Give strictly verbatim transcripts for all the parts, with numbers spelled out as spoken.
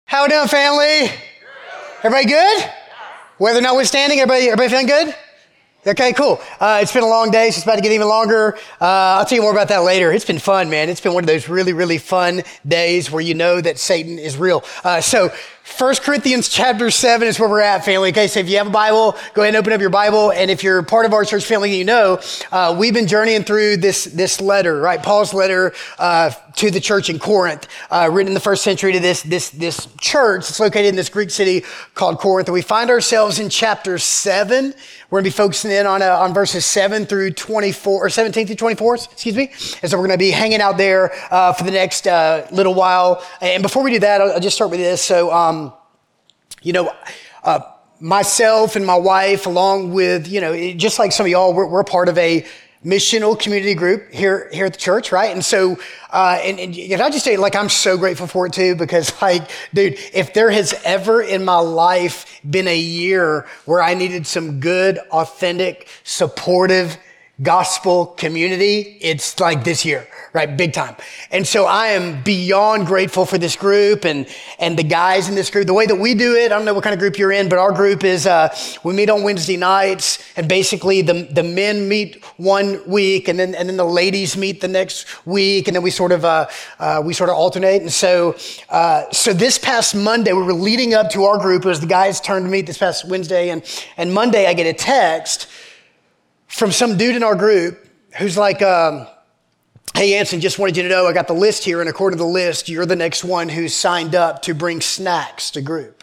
How we doing, family? Everybody good? Weather notwithstanding, everybody, everybody feeling good? Okay, cool. Uh, it's been a long day, so it's about to get even longer. Uh, I'll tell you more about that later. It's been fun, man. It's been one of those really, really fun days where you know that Satan is real. Uh, so First Corinthians chapter seven is where we're at, family. Okay, so if you have a Bible, go ahead and open up your Bible. And if you're part of our church family, you know, uh, we've been journeying through this, this letter, right? Paul's letter uh, to the church in Corinth, uh, written in the first century to this, this, this church. It's located in this Greek city called Corinth. And we find ourselves in chapter seven. We're going to be focusing in on, uh, on verses seven through twenty-four, or seventeen through twenty-four, excuse me. And so we're going to be hanging out there uh, for the next uh, little while. And before we do that, I'll, I'll just start with this. So, um, you know, uh, myself and my wife, along with, you know, just like some of y'all, we're, we're part of a missional community group here, here at the church, right? And so, uh, and, and can I just say, like, I'm so grateful for it too, because like, dude, if there has ever in my life been a year where I needed some good, authentic, supportive gospel community, it's like this year, right? Big time. And so I am beyond grateful for this group and, and the guys in this group. The way that we do it, I don't know what kind of group you're in, but our group is, uh, we meet on Wednesday nights, and basically the, the men meet one week, and then, and then the ladies meet the next week. And then we sort of, uh, uh, we sort of alternate. And so, uh, so this past Monday, we were leading up to our group as the guys turned to meet this past Wednesday. And, and Monday I get a text from some dude in our group who's like, um, hey, Anson, just wanted you to know I got the list here, and according to the list, you're the next one who's signed up to bring snacks to group.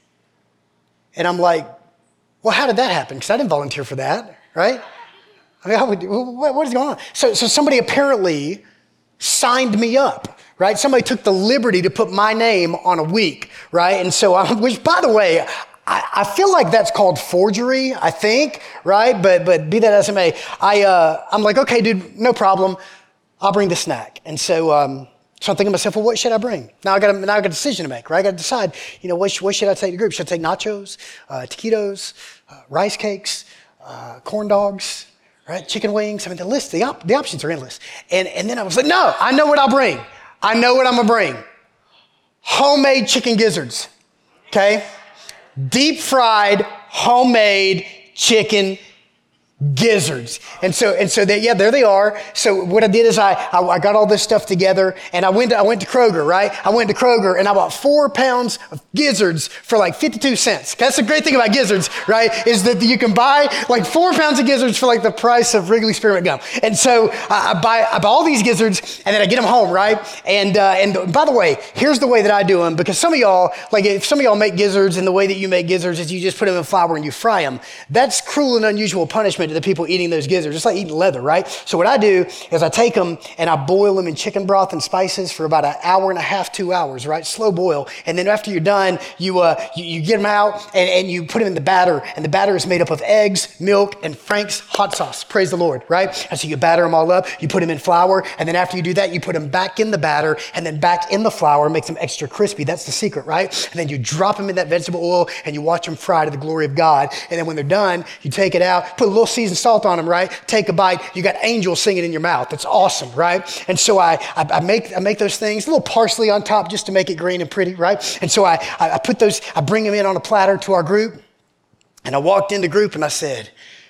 And I'm like, well, how did that happen? Because I didn't volunteer for that, right? I mean, how would, what, what is going on? So, so somebody apparently signed me up, right? Somebody took the liberty to put my name on a week, right? And so, I, which, by the way, I, I feel like that's called forgery, I think, right? But but be that as it may, I uh, I'm like, okay, dude, no problem. I'll bring the snack. And so, um, so I'm thinking to myself, well, what should I bring? Now I got a, now I got a decision to make, right? I got to decide, you know, what, sh- what should I take to the group? Should I take nachos, uh, taquitos, uh, rice cakes, uh, corn dogs, right? Chicken wings. I mean, the list, the op- the options are endless. And and then I was like, no, I know what I'll bring. I know what I'm gonna bring. Homemade chicken gizzards, okay? Deep fried, homemade chicken gizzards. And so, and so they, yeah, there they are. So what I did is I, I, I got all this stuff together, and I went to, I went to Kroger, right? I went to Kroger and I bought four pounds of gizzards for like fifty-two cents. That's the great thing about gizzards, right? Is that you can buy like four pounds of gizzards for like the price of Wrigley Spearmint gum. And so I, I buy, I buy all these gizzards, and then I get them home, right? And, uh, and by the way, here's the way that I do them, because some of y'all, like if some of y'all make gizzards, and the way that you make gizzards is you just put them in flour and you fry them. That's cruel and unusual punishment to the people eating those gizzards. It's like eating leather, right? So what I do is I take them and I boil them in chicken broth and spices for about an hour and a half, two hours, right? Slow boil. And then after you're done, you uh, you, you get them out and, and you put them in the batter. And the batter is made up of eggs, milk, and Frank's hot sauce. Praise the Lord, right? And so you batter them all up. You put them in flour. And then after you do that, you put them back in the batter and then back in the flour, makes them extra crispy. That's the secret, right? And then you drop them in that vegetable oil and you watch them fry to the glory of God. And then when they're done, you take it out, put a little seasoned salt on them, right? Take a bite. You got angels singing in your mouth. That's awesome, right? And so I, I, I make I make those things, a little parsley on top just to make it green and pretty, right? And so I, I, I put those, I bring them in on a platter to our group, and I walked into group and I said,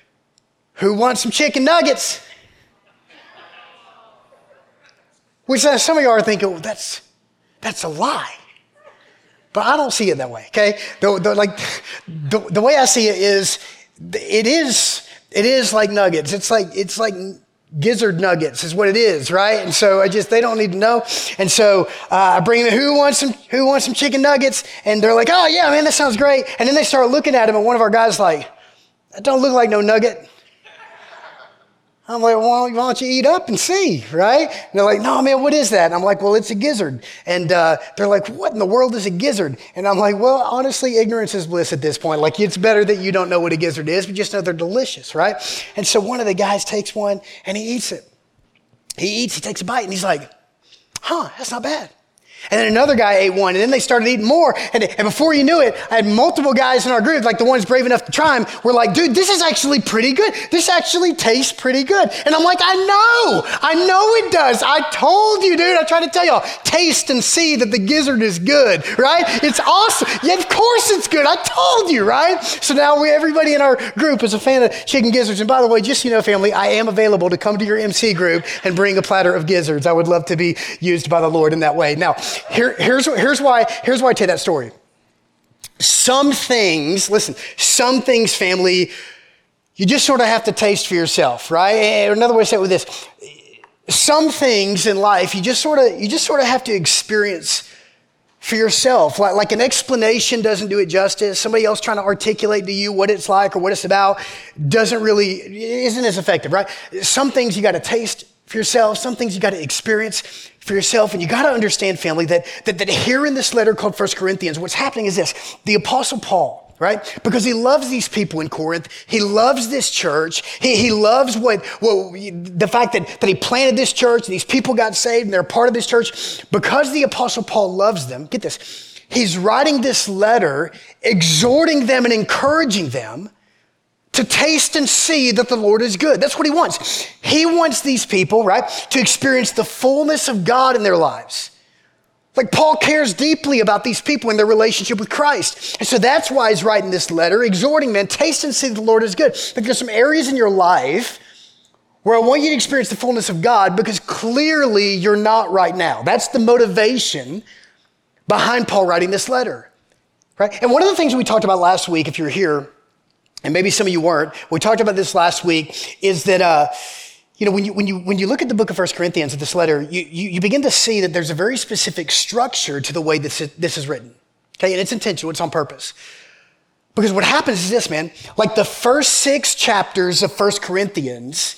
who wants some chicken nuggets? Which uh, some of y'all are thinking, well, that's, that's a lie. But I don't see it that way, okay? The, the, like, the, the way I see it is, it is, It is like nuggets. It's like, it's like gizzard nuggets is what it is, right? And so I just, they don't need to know. And so uh, I bring them, who wants some, who wants some chicken nuggets? And they're like, oh yeah, man, that sounds great. And then they start looking at him, and one of our guys like, that don't look like no nugget. I'm like, well, why don't you eat up and see, right? And they're like, no, man, what is that? And I'm like, well, it's a gizzard. And uh, they're like, what in the world is a gizzard? And I'm like, well, honestly, ignorance is bliss at this point. Like, it's better that you don't know what a gizzard is, but just know they're delicious, right? And so one of the guys takes one and he eats it. He eats, he takes a bite, and he's like, huh, that's not bad. And then another guy ate one, and then they started eating more. And, and before you knew it, I had multiple guys in our group, like the ones brave enough to try them, were like, dude, this is actually pretty good. This actually tastes pretty good. And I'm like, I know, I know it does. I told you, dude. I tried to tell y'all, taste and see that the gizzard is good, right? It's awesome. Yeah, of course it's good. I told you, right? So now we, everybody in our group is a fan of chicken gizzards. And by the way, just so you know, family, I am available to come to your M C group and bring a platter of gizzards. I would love to be used by the Lord in that way. Now, Here, here's, here's why, here's why I tell that story. Some things, listen, some things, family, you just sort of have to taste for yourself, right? Or another way to say it with this, some things in life, you just sort of, you just sort of have to experience for yourself. Like, like an explanation doesn't do it justice. Somebody else trying to articulate to you what it's like or what it's about doesn't really, isn't as effective, right? Some things you got to taste for yourself. Some things you got to experience for yourself. And you got to understand, family, that, that, that here in this letter called First Corinthians, what's happening is this. The Apostle Paul, right? Because he loves these people in Corinth. He loves this church. He, he loves what, what the fact that, that he planted this church and these people got saved and they're a part of this church. Because the Apostle Paul loves them, get this, he's writing this letter, exhorting them and encouraging them to taste and see that the Lord is good. That's what he wants. He wants these people, right, to experience the fullness of God in their lives. Like Paul cares deeply about these people and their relationship with Christ. And so that's why he's writing this letter, exhorting men, taste and see that the Lord is good. Like there's some areas in your life where I want you to experience the fullness of God because clearly you're not right now. That's the motivation behind Paul writing this letter, right? And one of the things we talked about last week, if you're here, and maybe some of you weren't, we talked about this last week, is that, uh, you know, when you, when you, when you look at the book of First Corinthians, at this letter, you, you, you begin to see that there's a very specific structure to the way this is, this is written. Okay, and it's intentional, it's on purpose. Because what happens is this, man, like the first six chapters of First Corinthians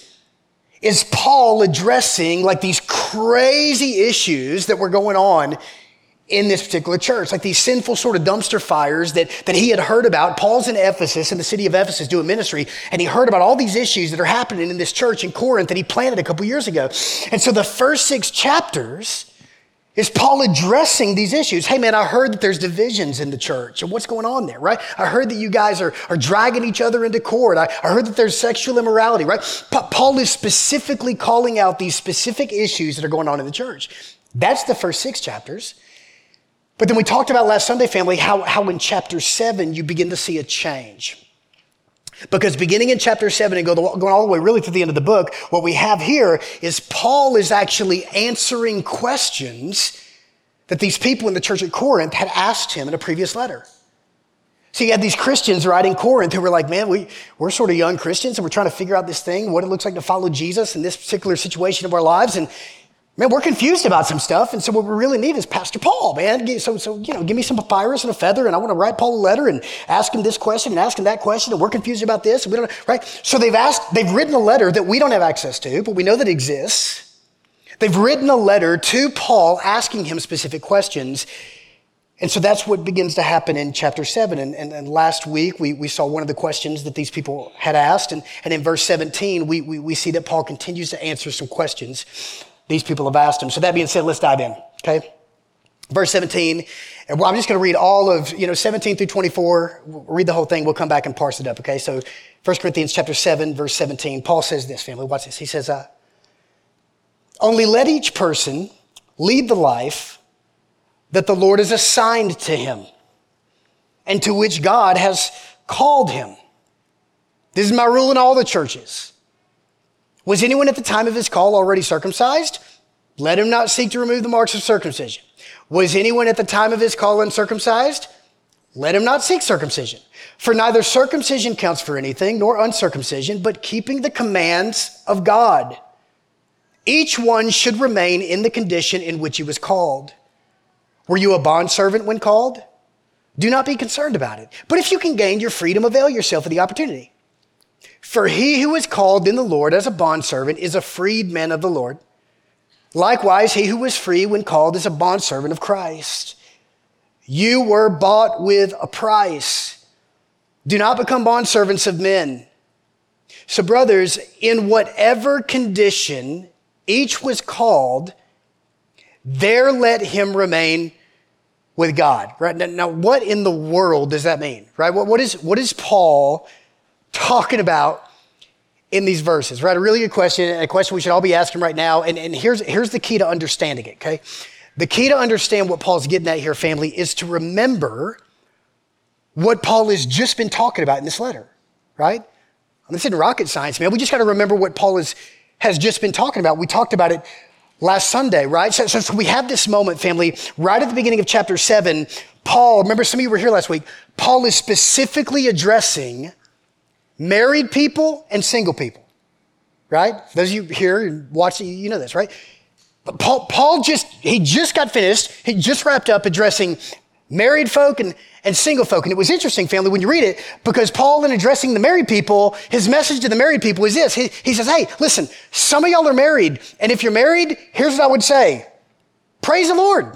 is Paul addressing like these crazy issues that were going on in this particular church, like these sinful sort of dumpster fires that, that he had heard about. Paul's in Ephesus, in the city of Ephesus, doing ministry, and he heard about all these issues that are happening in this church in Corinth that he planted a couple years ago. And so the first six chapters is Paul addressing these issues. Hey man, I heard that there's divisions in the church, and what's going on there, right? I heard that you guys are, are dragging each other into court. I, I heard that there's sexual immorality, right? Pa- Paul is specifically calling out these specific issues that are going on in the church. That's the first six chapters. But then we talked about last Sunday, family, how, how in chapter seven, you begin to see a change. Because beginning in chapter seven and go the, going all the way really to the end of the book, what we have here is Paul is actually answering questions that these people in the church at Corinth had asked him in a previous letter. So you had these Christians right in Corinth who were like, man, we, we're sort of young Christians and we're trying to figure out this thing, what it looks like to follow Jesus in this particular situation of our lives. And man, we're confused about some stuff, and so what we really need is Pastor Paul, man. So, so you know, give me some papyrus and a feather, and I want to write Paul a letter and ask him this question and ask him that question, and we're confused about this, and we don't, right? So they've asked, they've written a letter that we don't have access to, but we know that it exists. They've written a letter to Paul asking him specific questions, and so that's what begins to happen in chapter seven. And, and, and last week, we, we saw one of the questions that these people had asked, and, and in verse seventeen, we, we, we see that Paul continues to answer some questions these people have asked him. So that being said, let's dive in, okay? Verse seventeen, and I'm just going to read all of, you know, seventeen through twenty-four. We'll read the whole thing. We'll come back and parse it up, okay? So First Corinthians chapter seven, verse seventeen, Paul says this, family. Watch this. He says, uh, only let each person lead the life that the Lord has assigned to him and to which God has called him. This is my rule in all the churches. Was anyone at the time of his call already circumcised? Let him not seek to remove the marks of circumcision. Was anyone at the time of his call uncircumcised? Let him not seek circumcision. For neither circumcision counts for anything, nor uncircumcision, but keeping the commands of God. Each one should remain in the condition in which he was called. Were you a bondservant when called? Do not be concerned about it. But if you can gain your freedom, avail yourself of the opportunity. For he who is called in the Lord as a bondservant is a freedman of the Lord. Likewise, he who was free when called is a bondservant of Christ. You were bought with a price. Do not become bondservants of men. So brothers, in whatever condition each was called, there let him remain with God. Right? Now, now what in the world does that mean? Right? What, what is what is Paul talking about in these verses? Right? A really good question, a question we should all be asking right now. And, and here's, here's the key to understanding it, okay? The key to understand what Paul's getting at here, family, is to remember what Paul has just been talking about in this letter, right? This isn't rocket science, man. We just got to remember what Paul is, has just been talking about. We talked about it last Sunday, right? So, so, so we have this moment, family, right at the beginning of chapter seven. Paul, remember some of you were here last week, Paul is specifically addressing married people and single people, right? Those of you here and watching, you know this, right? But Paul, Paul just, he just got finished. He just wrapped up addressing married folk and, and single folk. And it was interesting, family, when you read it, because Paul, in addressing the married people, his message to the married people is this. He, he says, hey, listen, some of y'all are married. And if you're married, here's what I would say. Praise the Lord.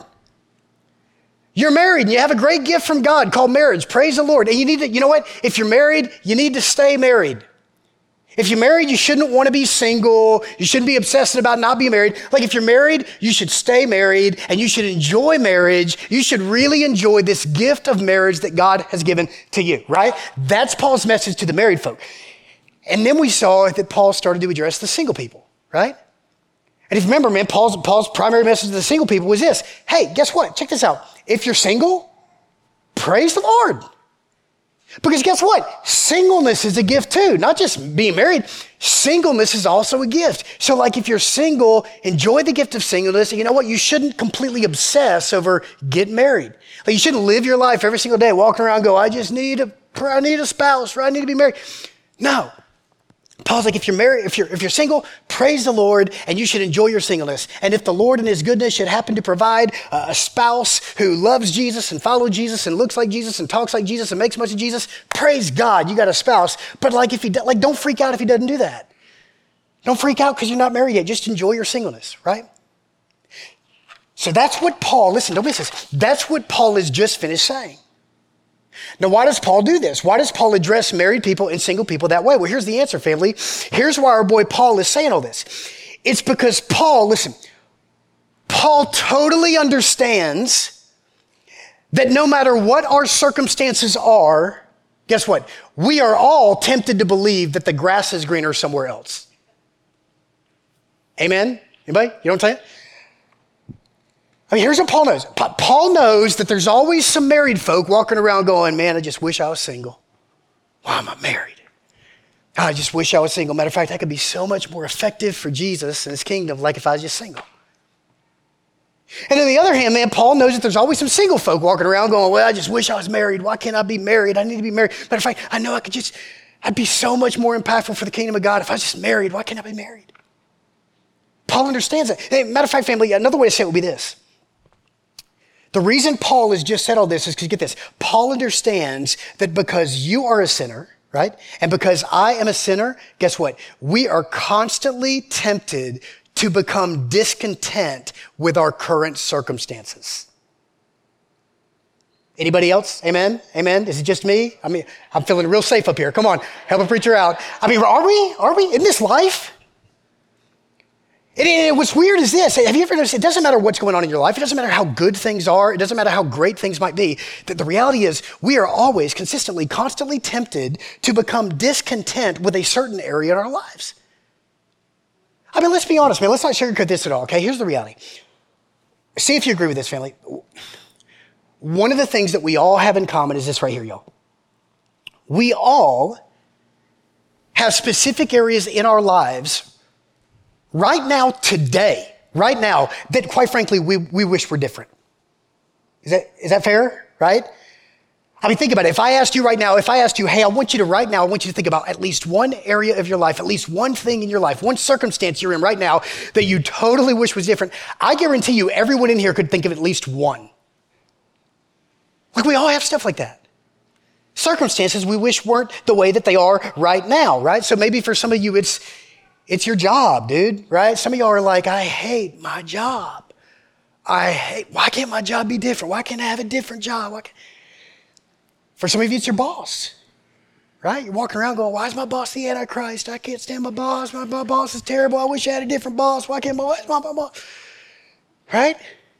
You're married and you have a great gift from God called marriage. Praise the Lord. And you need to, you know what? If you're married, you need to stay married. If you're married, you shouldn't want to be single. You shouldn't be obsessing about not being married. Like if you're married, you should stay married and you should enjoy marriage. You should really enjoy this gift of marriage that God has given to you, right? That's Paul's message to the married folk. And then we saw that Paul started to address the single people, right? And if you remember, man, Paul's, Paul's primary message to the single people was this. Hey, guess what? Check this out. If you're single, praise the Lord. Because guess what? Singleness is a gift too. Not just being married. Singleness is also a gift. So like if you're single, enjoy the gift of singleness. And you know what? You shouldn't completely obsess over getting married. Like you shouldn't live your life every single day walking around and go, I just need a, I need a spouse, or I need to be married. No. Paul's like, if you're married, if you're, if you're single, praise the Lord, and you should enjoy your singleness. And if the Lord in his goodness should happen to provide a, a spouse who loves Jesus and follows Jesus and looks like Jesus and talks like Jesus and makes much of Jesus, praise God, you got a spouse. But like if he, like don't freak out if he doesn't do that. Don't freak out because you're not married yet. Just enjoy your singleness, right? So that's what Paul, listen, don't miss this. That's what Paul has just finished saying. Now, why does Paul do this? Why does Paul address married people and single people that way? Well, here's the answer, family. Here's why our boy Paul is saying all this. It's because Paul, listen, Paul totally understands that no matter what our circumstances are, guess what? We are all tempted to believe that the grass is greener somewhere else. Amen? Anybody? You know what I'm saying? I mean, here's what Paul knows. Pa- Paul knows that there's always some married folk walking around going, man, I just wish I was single. Why am I married? I just wish I was single. Matter of fact, I could be so much more effective for Jesus and his kingdom like if I was just single. And on the other hand, man, Paul knows that there's always some single folk walking around going, well, I just wish I was married. Why can't I be married? I need to be married. Matter of fact, I know I could just, I'd be so much more impactful for the kingdom of God if I was just married. Why can't I be married? Paul understands that. Hey, matter of fact, family, another way to say it would be this. The reason Paul has just said all this is because, get this, Paul understands that because you are a sinner, right? And because I am a sinner, guess what? We are constantly tempted to become discontent with our current circumstances. Anybody else? Amen? Amen? Is it just me? I mean, I'm feeling real safe up here. Come on, help a preacher out. I mean, are we? Are we in this life? And, and what's weird is this. Have you ever noticed, it doesn't matter what's going on in your life. It doesn't matter how good things are. It doesn't matter how great things might be. That the reality is we are always consistently, constantly tempted to become discontent with a certain area in our lives. I mean, let's be honest, man. Let's not sugarcoat this at all, okay? Here's the reality. See if you agree with this, family. One of the things that we all have in common is this right here, y'all. We all have specific areas in our lives right now, today, right now, that quite frankly, we, we wish were different. Is that, is that fair, right? I mean, think about it. If I asked you right now, if I asked you, hey, I want you to right now, I want you to think about at least one area of your life, at least one thing in your life, one circumstance you're in right now that you totally wish was different. I guarantee you everyone in here could think of at least one. Like we all have stuff like that. Circumstances we wish weren't the way that they are right now, right? So maybe for some of you, it's It's your job, dude, right? Some of y'all are like, I hate my job. I hate, why can't my job be different? Why can't I have a different job? Why can't... For some of you, it's your boss, right? You're walking around going, why is my boss the Antichrist? I can't stand my boss. My, my boss is terrible. I wish I had a different boss. Why can't my, why is my, my boss? Right?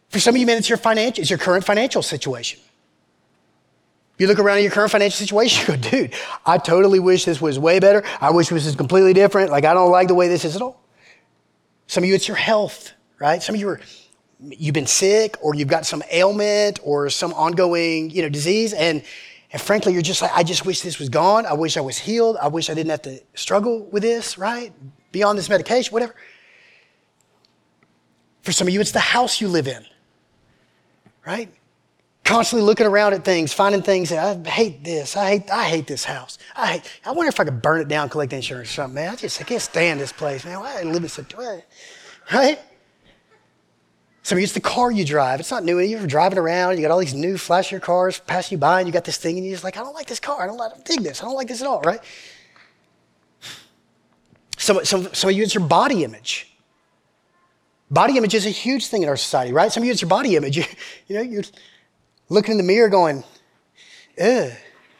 For some of you, man, it's your financial, it's your current financial situation. You look around at your current financial situation, you go, dude, I totally wish this was way better. I wish this was completely different. Like, I don't like the way this is at all. Some of you, it's your health, right? Some of you are, you've been sick, or you've got some ailment or some ongoing, you know, disease. And, and frankly, you're just like, I just wish this was gone. I wish I was healed. I wish I didn't have to struggle with this, right? Be on this medication, whatever. For some of you, it's the house you live in, right? Constantly looking around at things, finding things that I hate this. I hate, I hate this house. I hate, I wonder if I could burn it down, collect insurance or something, man. I just, I can't stand this place, man. Why I live in such a way, right? Some of you, it's the car you drive. It's not new. You're driving around. You got all these new flashier cars passing you by, and you got this thing, and you're just like, I don't like this car. I don't, I don't dig this. I don't like this at all, right? Some, some, some of you, it's your body image. Body image is a huge thing in our society, right? Some of you, it's your body image. You, you know, you're looking in the mirror going, ugh,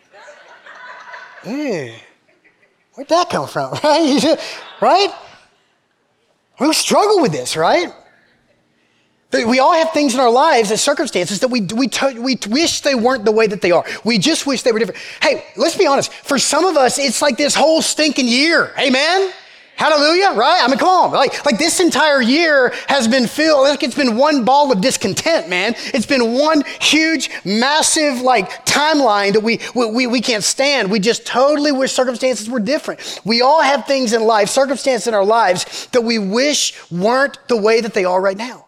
ugh, where'd that come from, right? Right? We struggle with this, right? We all have things in our lives and circumstances that we, we, we wish they weren't the way that they are. We just wish they were different. Hey, let's be honest. For some of us, it's like this whole stinking year. Amen? Hallelujah, right? I mean, come on. Like, like this entire year has been filled, like it's been one ball of discontent, man. It's been one huge, massive, like, timeline that we, we, we can't stand. We just totally wish circumstances were different. We all have things in life, circumstances in our lives that we wish weren't the way that they are right now.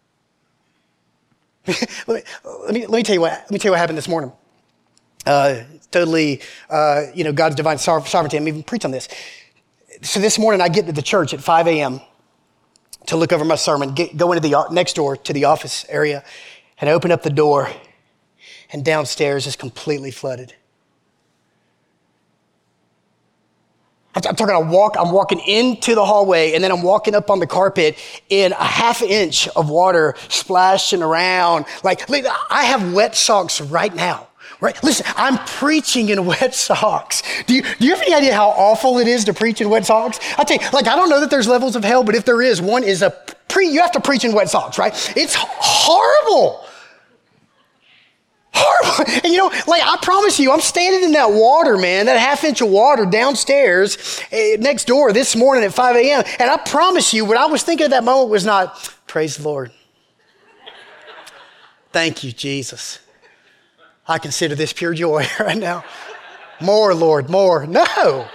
let, me, let, me, let me tell you what, let me tell you what happened this morning. Uh, totally, uh, you know, God's divine sovereignty. I'm even preach on this. So this morning I get to the church at five a.m. to look over my sermon, get, go into the next door to the office area, and I open up the door, and downstairs is completely flooded. I'm, I'm talking, I walk, I'm walking into the hallway, and then I'm walking up on the carpet in a half inch of water splashing around. Like, I have wet socks right now. Right? Listen, I'm preaching in wet socks. Do you, do you have any idea how awful it is to preach in wet socks? I tell you, like, I don't know that there's levels of hell, but if there is, one is a pre, you have to preach in wet socks, right? It's horrible. Horrible. And you know, like, I promise you, I'm standing in that water, man, that half inch of water downstairs uh, next door this morning at five a.m. And I promise you, what I was thinking at that moment was not, praise the Lord. Thank you, Jesus. I consider this pure joy right now. More, Lord, more. No.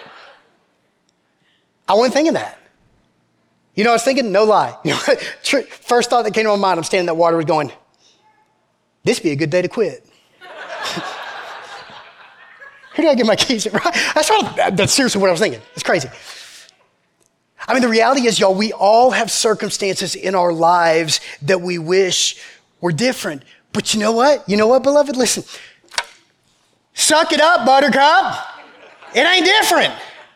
I wasn't thinking that. You know, I was thinking, no lie. You know, first thought that came to my mind, I'm standing in that water was going, this would be a good day to quit. Who do I give my keys to? Right? That's, what, that's seriously what I was thinking. It's crazy. I mean, the reality is, y'all, we all have circumstances in our lives that we wish were different. But you know what? You know what, beloved? Listen, suck it up, buttercup. It ain't different.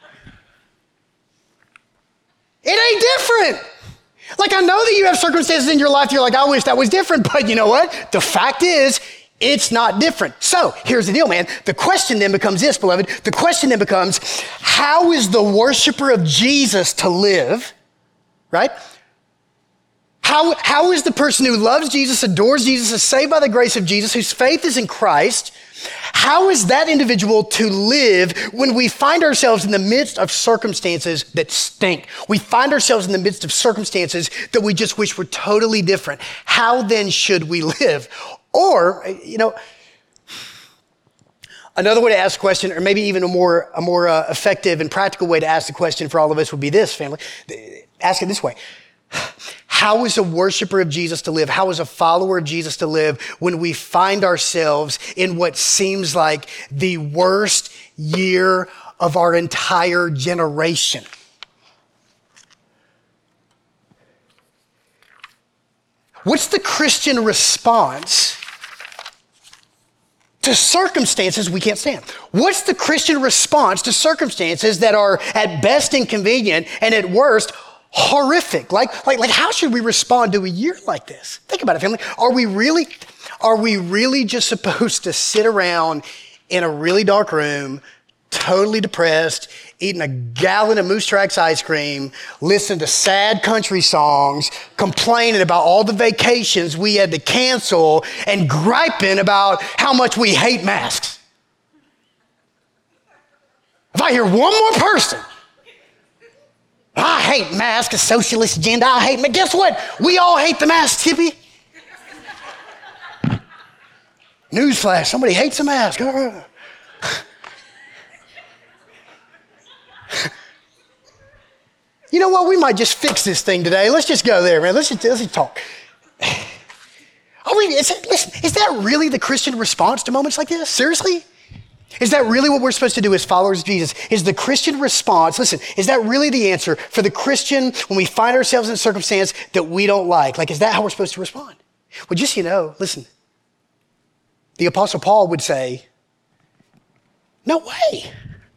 It ain't different. Like, I know that you have circumstances in your life, you're like, I wish that was different, but you know what? The fact is, it's not different. So here's the deal, man. The question then becomes this, beloved. The question then becomes, how is the worshiper of Jesus to live, right? How, how is the person who loves Jesus, adores Jesus, is saved by the grace of Jesus, whose faith is in Christ, how is that individual to live when we find ourselves in the midst of circumstances that stink? We find ourselves in the midst of circumstances that we just wish were totally different. How then should we live? Or, you know, another way to ask the question, or maybe even a more, a more uh, effective and practical way to ask the question for all of us would be this, family. Ask it this way. How is a worshiper of Jesus to live? How is a follower of Jesus to live when we find ourselves in what seems like the worst year of our entire generation? What's the Christian response to circumstances we can't stand? What's the Christian response to circumstances that are at best inconvenient and at worst horrific? Like, like, like, how should we respond to a year like this? Think about it, family. Are we really, are we really just supposed to sit around in a really dark room, totally depressed, eating a gallon of Moose Tracks ice cream, listening to sad country songs, complaining about all the vacations we had to cancel, and griping about how much we hate masks. If I hear one more person, I hate masks, a socialist agenda, I hate, but guess what? We all hate the mask, Tippy. Newsflash, somebody hates a mask. You know what? We might just fix this thing today. Let's just go there, man. Let's just, let's just talk. Are we, is, it, listen, is that really the Christian response to moments like this? Seriously? Is that really what we're supposed to do as followers of Jesus? Is the Christian response, listen, is that really the answer for the Christian when we find ourselves in a circumstance that we don't like? Like, is that how we're supposed to respond? Well, just so you know, listen, the Apostle Paul would say, no way.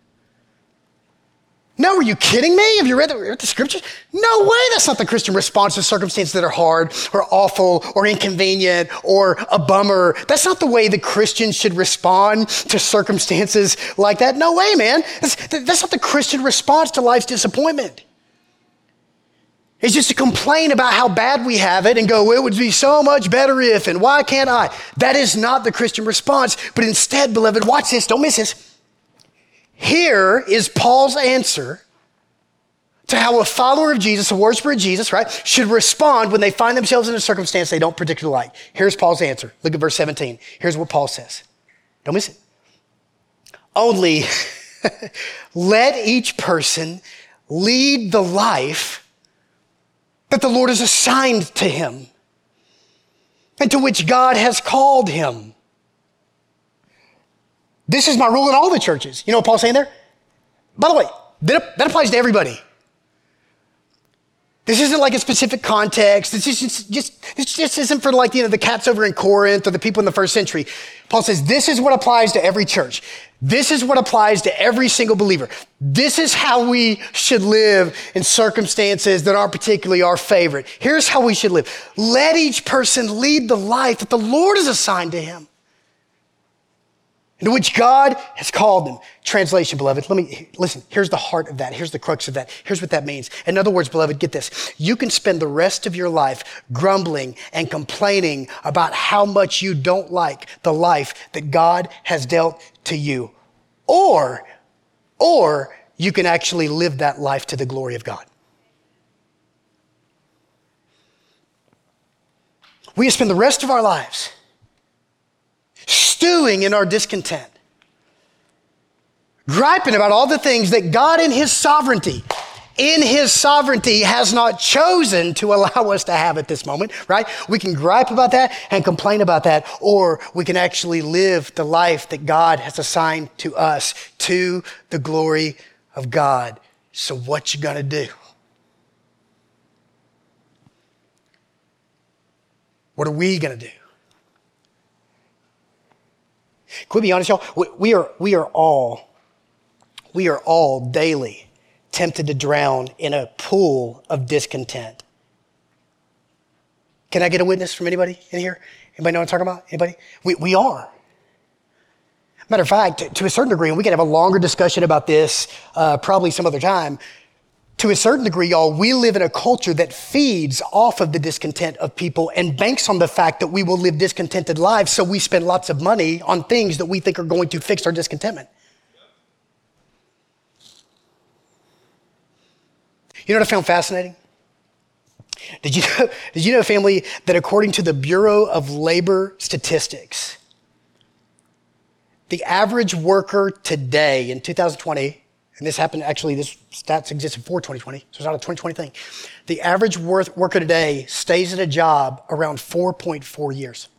No, are you kidding me? Have you read the, read the scriptures? No way, that's not the Christian response to circumstances that are hard or awful or inconvenient or a bummer. That's not the way the Christian should respond to circumstances like that. No way, man. That's, that's not the Christian response to life's disappointment. It's just to complain about how bad we have it and go, well, it would be so much better if, and why can't I? That is not the Christian response. But instead, beloved, watch this, don't miss this. Here is Paul's answer to how a follower of Jesus, a worshiper of Jesus, right, should respond when they find themselves in a circumstance they don't particularly like. Here's Paul's answer. Look at verse seventeen. Here's what Paul says. Don't miss it. Only let each person lead the life that the Lord has assigned to him and to which God has called him. This is my rule in all the churches. You know what Paul's saying there? By the way, that, that applies to everybody. This isn't like a specific context. This is just, just, this just isn't for like, you know, the cats over in Corinth or the people in the first century. Paul says, this is what applies to every church. This is what applies to every single believer. This is how we should live in circumstances that aren't particularly our favorite. Here's how we should live. Let each person lead the life that the Lord has assigned to him, into which God has called them. Translation, beloved, let me, listen, here's the heart of that. Here's the crux of that. Here's what that means. In other words, beloved, get this. You can spend the rest of your life grumbling and complaining about how much you don't like the life that God has dealt to you. Or, or you can actually live that life to the glory of God. We spend the rest of our lives stewing in our discontent, griping about all the things that God in his sovereignty, in his sovereignty has not chosen to allow us to have at this moment, right? We can gripe about that and complain about that, or we can actually live the life that God has assigned to us to the glory of God. So what you gonna do? What are we gonna do? Can we be honest, y'all? We, we are, we are all, we are all daily tempted to drown in a pool of discontent. Can I get a witness from anybody in here? Anybody know what I'm talking about? Anybody? We, we are. Matter of fact, to, to a certain degree, and we can have a longer discussion about this uh, probably some other time. To a certain degree, y'all, we live in a culture that feeds off of the discontent of people and banks on the fact that we will live discontented lives, so we spend lots of money on things that we think are going to fix our discontentment. You know what I found fascinating? Did you know, did you know, family, that according to the Bureau of Labor Statistics, the average worker today in two thousand twenty, and this happened, actually, this stats existed before twenty twenty, so it's not a twenty twenty thing. The average worth worker today stays at a job around four point four years.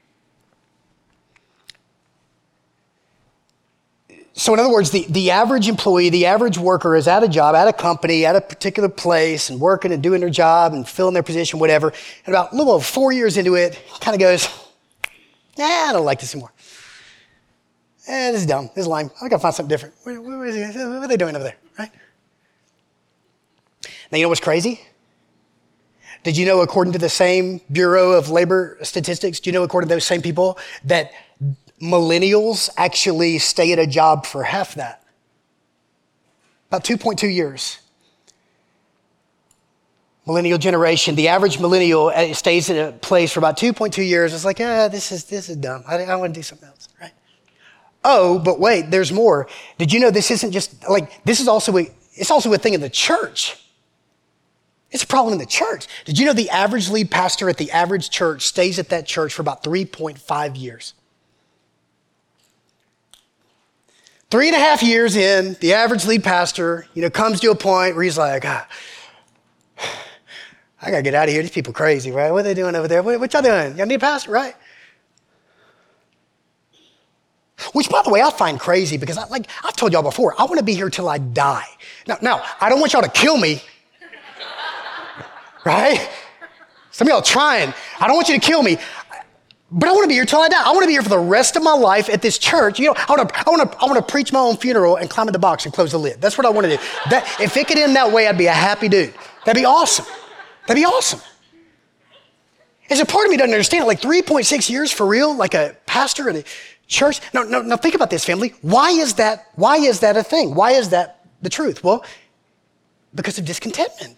So in other words, the, the average employee, the average worker is at a job, at a company, at a particular place and working and doing their job and filling their position, whatever. And about a little over four years into it, kind of goes, nah, I don't like this anymore. Eh, this is dumb. This is lame. I gotta find something different. What, what, what, is, what are they doing over there, right? Now, you know what's crazy? Did you know, according to the same Bureau of Labor Statistics, do you know, according to those same people, that millennials actually stay at a job for half that? About two point two years. Millennial generation, the average millennial stays in a place for about two point two years. It's like, ah, this is this is dumb. I, I want to do something else, right? Oh, but wait, there's more. Did you know this isn't just, like, this is also a, it's also a thing in the church. It's a problem in the church. Did you know the average lead pastor at the average church stays at that church for about three point five years? Three and a half years in, the average lead pastor, you know, comes to a point where he's like, ah, I got to get out of here. These people are crazy, right? What are they doing over there? What, what y'all doing? Y'all need a pastor, right? Which, by the way, I find crazy because, I, like I've told y'all before, I want to be here till I die. Now, now, I don't want y'all to kill me, right? Some of y'all trying. I don't want you to kill me, but I want to be here till I die. I want to be here for the rest of my life at this church. You know, I want to, I want to, I want to preach my own funeral and climb in the box and close the lid. That's what I want to do. That, if it could end that way, I'd be a happy dude. That'd be awesome. That'd be awesome. There's a part of me that doesn't understand it. Like three point six years for real, like a pastor at a church. No, no, no. Think about this, family. Why is that? Why is that a thing? Why is that the truth? Well, because of discontentment.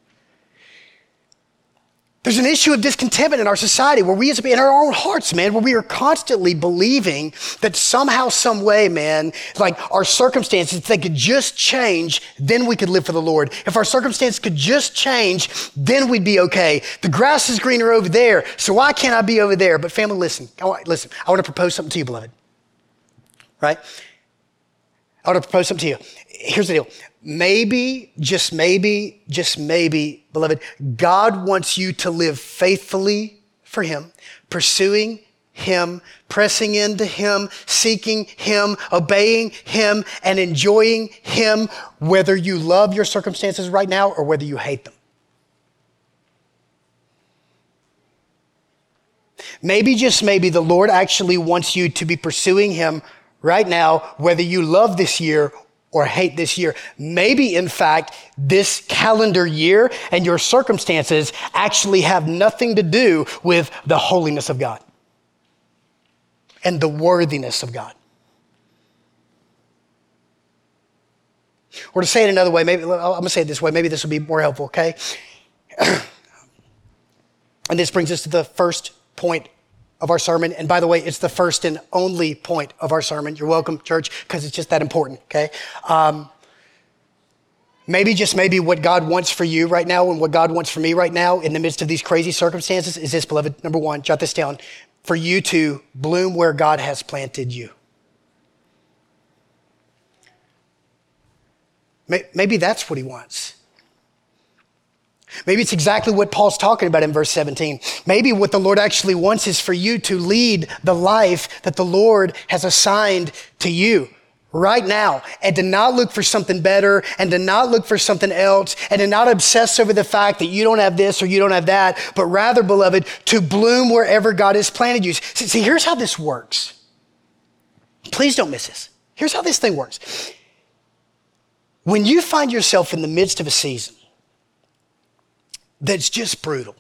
There's an issue of discontentment in our society where we, in our own hearts, man, where we are constantly believing that somehow, some way, man, like our circumstances, if they could just change, then we could live for the Lord. If our circumstances could just change, then we'd be okay. The grass is greener over there, so why can't I be over there? But family, listen, I want, listen, I want to propose something to you, beloved, right? I want to propose something to you. Here's the deal. Maybe, just maybe, just maybe, beloved, God wants you to live faithfully for him, pursuing him, pressing into him, seeking him, obeying him, and enjoying him, whether you love your circumstances right now or whether you hate them. Maybe, just maybe, the Lord actually wants you to be pursuing him right now, whether you love this year or hate this year. Maybe, in fact, this calendar year and your circumstances actually have nothing to do with the holiness of God and the worthiness of God. Or to say it another way, maybe I'm going to say it this way, maybe this will be more helpful, okay? And this brings us to the first point of our sermon. And by the way, it's the first and only point of our sermon. You're welcome, church, because it's just that important, okay? Um, maybe, just maybe, what God wants for you right now and what God wants for me right now in the midst of these crazy circumstances is this, beloved. Number one, jot this down. For you to bloom where God has planted you. Maybe that's what he wants. Maybe it's exactly what Paul's talking about in verse seventeen. Maybe what the Lord actually wants is for you to lead the life that the Lord has assigned to you right now, and to not look for something better, and to not look for something else, and to not obsess over the fact that you don't have this or you don't have that, but rather, beloved, to bloom wherever God has planted you. See, see, here's how this works. Please don't miss this. Here's how this thing works. When you find yourself in the midst of a season that's just brutal.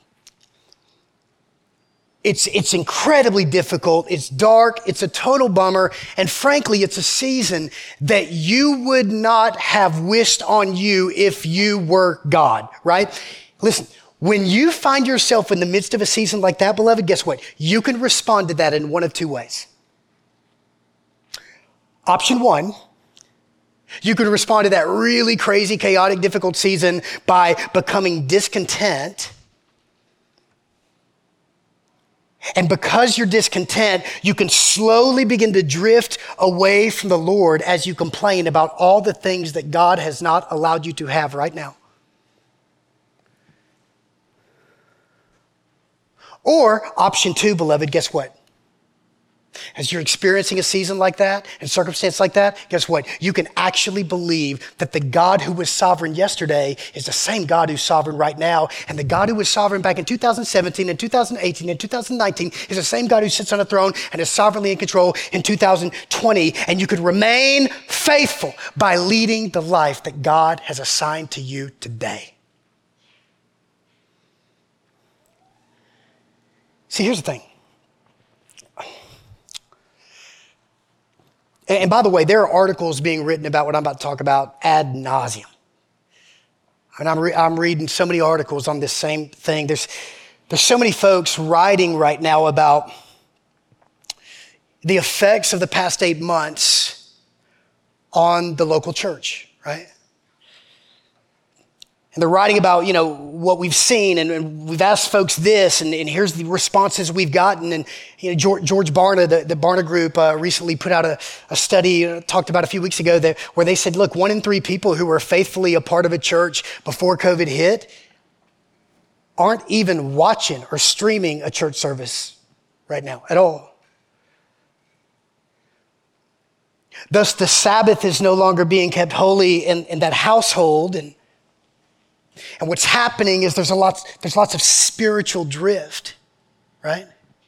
It's, it's incredibly difficult. It's dark. It's a total bummer. And frankly, it's a season that you would not have wished on you if you were God, right? Listen, when you find yourself in the midst of a season like that, beloved, guess what? You can respond to that in one of two ways. Option one, you could respond to that really crazy, chaotic, difficult season by becoming discontent. And because you're discontent, you can slowly begin to drift away from the Lord as you complain about all the things that God has not allowed you to have right now. Or option two, beloved, guess what? As you're experiencing a season like that and circumstance like that, guess what? You can actually believe that the God who was sovereign yesterday is the same God who's sovereign right now. And the God who was sovereign back in two thousand seventeen and two thousand eighteen and two thousand nineteen is the same God who sits on a throne and is sovereignly in control in two thousand twenty. And you could remain faithful by leading the life that God has assigned to you today. See, here's the thing. And, and by the way, there are articles being written about what I'm about to talk about ad nauseum. And I'm, re- I'm reading so many articles on this same thing. There's, there's so many folks writing right now about the effects of the past eight months on the local church, right? And they're writing about, you know, what we've seen, and, and we've asked folks this, and, and here's the responses we've gotten. And, you know, George, George Barna, the, the Barna Group, uh, recently put out a, a study, uh, talked about a few weeks ago, that where they said, look, one in three people who were faithfully a part of a church before COVID hit aren't even watching or streaming a church service right now at all. Thus, the Sabbath is no longer being kept holy in, in that household, and And what's happening is there's a lot, there's lots of spiritual drift, right?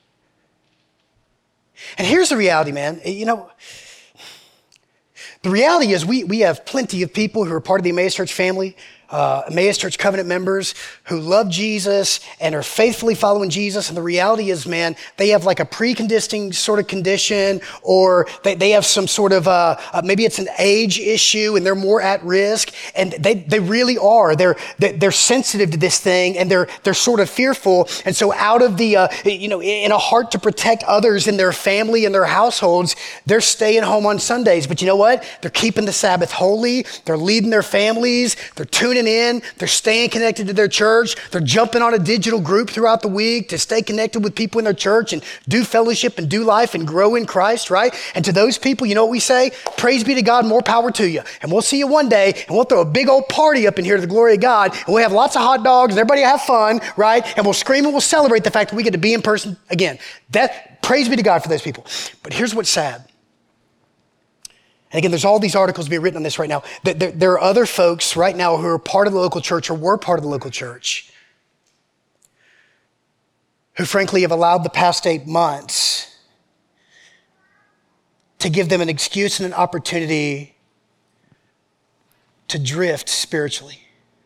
And here's the reality, man. You know, the reality is we, we have plenty of people who are part of the Emmaus Church family, uh, Emmaus Church covenant members who love Jesus and are faithfully following Jesus. And the reality is, man, they have like a preconditioning sort of condition, or they, they have some sort of, uh, uh, maybe it's an age issue and they're more at risk. And they, they really are. They're, they're sensitive to this thing, and they're, they're sort of fearful. And so out of the, uh, you know, in a heart to protect others in their family and their households, they're staying home on Sundays. But you know what? They're keeping the Sabbath holy. They're leading their families. They're tuning in. They're staying connected to their church. They're jumping on a digital group throughout the week to stay connected with people in their church and do fellowship and do life and grow in Christ, right? And to those people, you know what we say? Praise be to God, more power to you. And we'll see you one day, and we'll throw a big old party up in here to the glory of God, and we'll have lots of hot dogs, and everybody will have fun, right? And we'll scream and we'll celebrate the fact that we get to be in person again. That, praise be to God for those people. But here's what's sad. And again, there's all these articles being written on this right now. There, there are other folks right now who are part of the local church or were part of the local church who frankly have allowed the past eight months to give them an excuse and an opportunity to drift spiritually.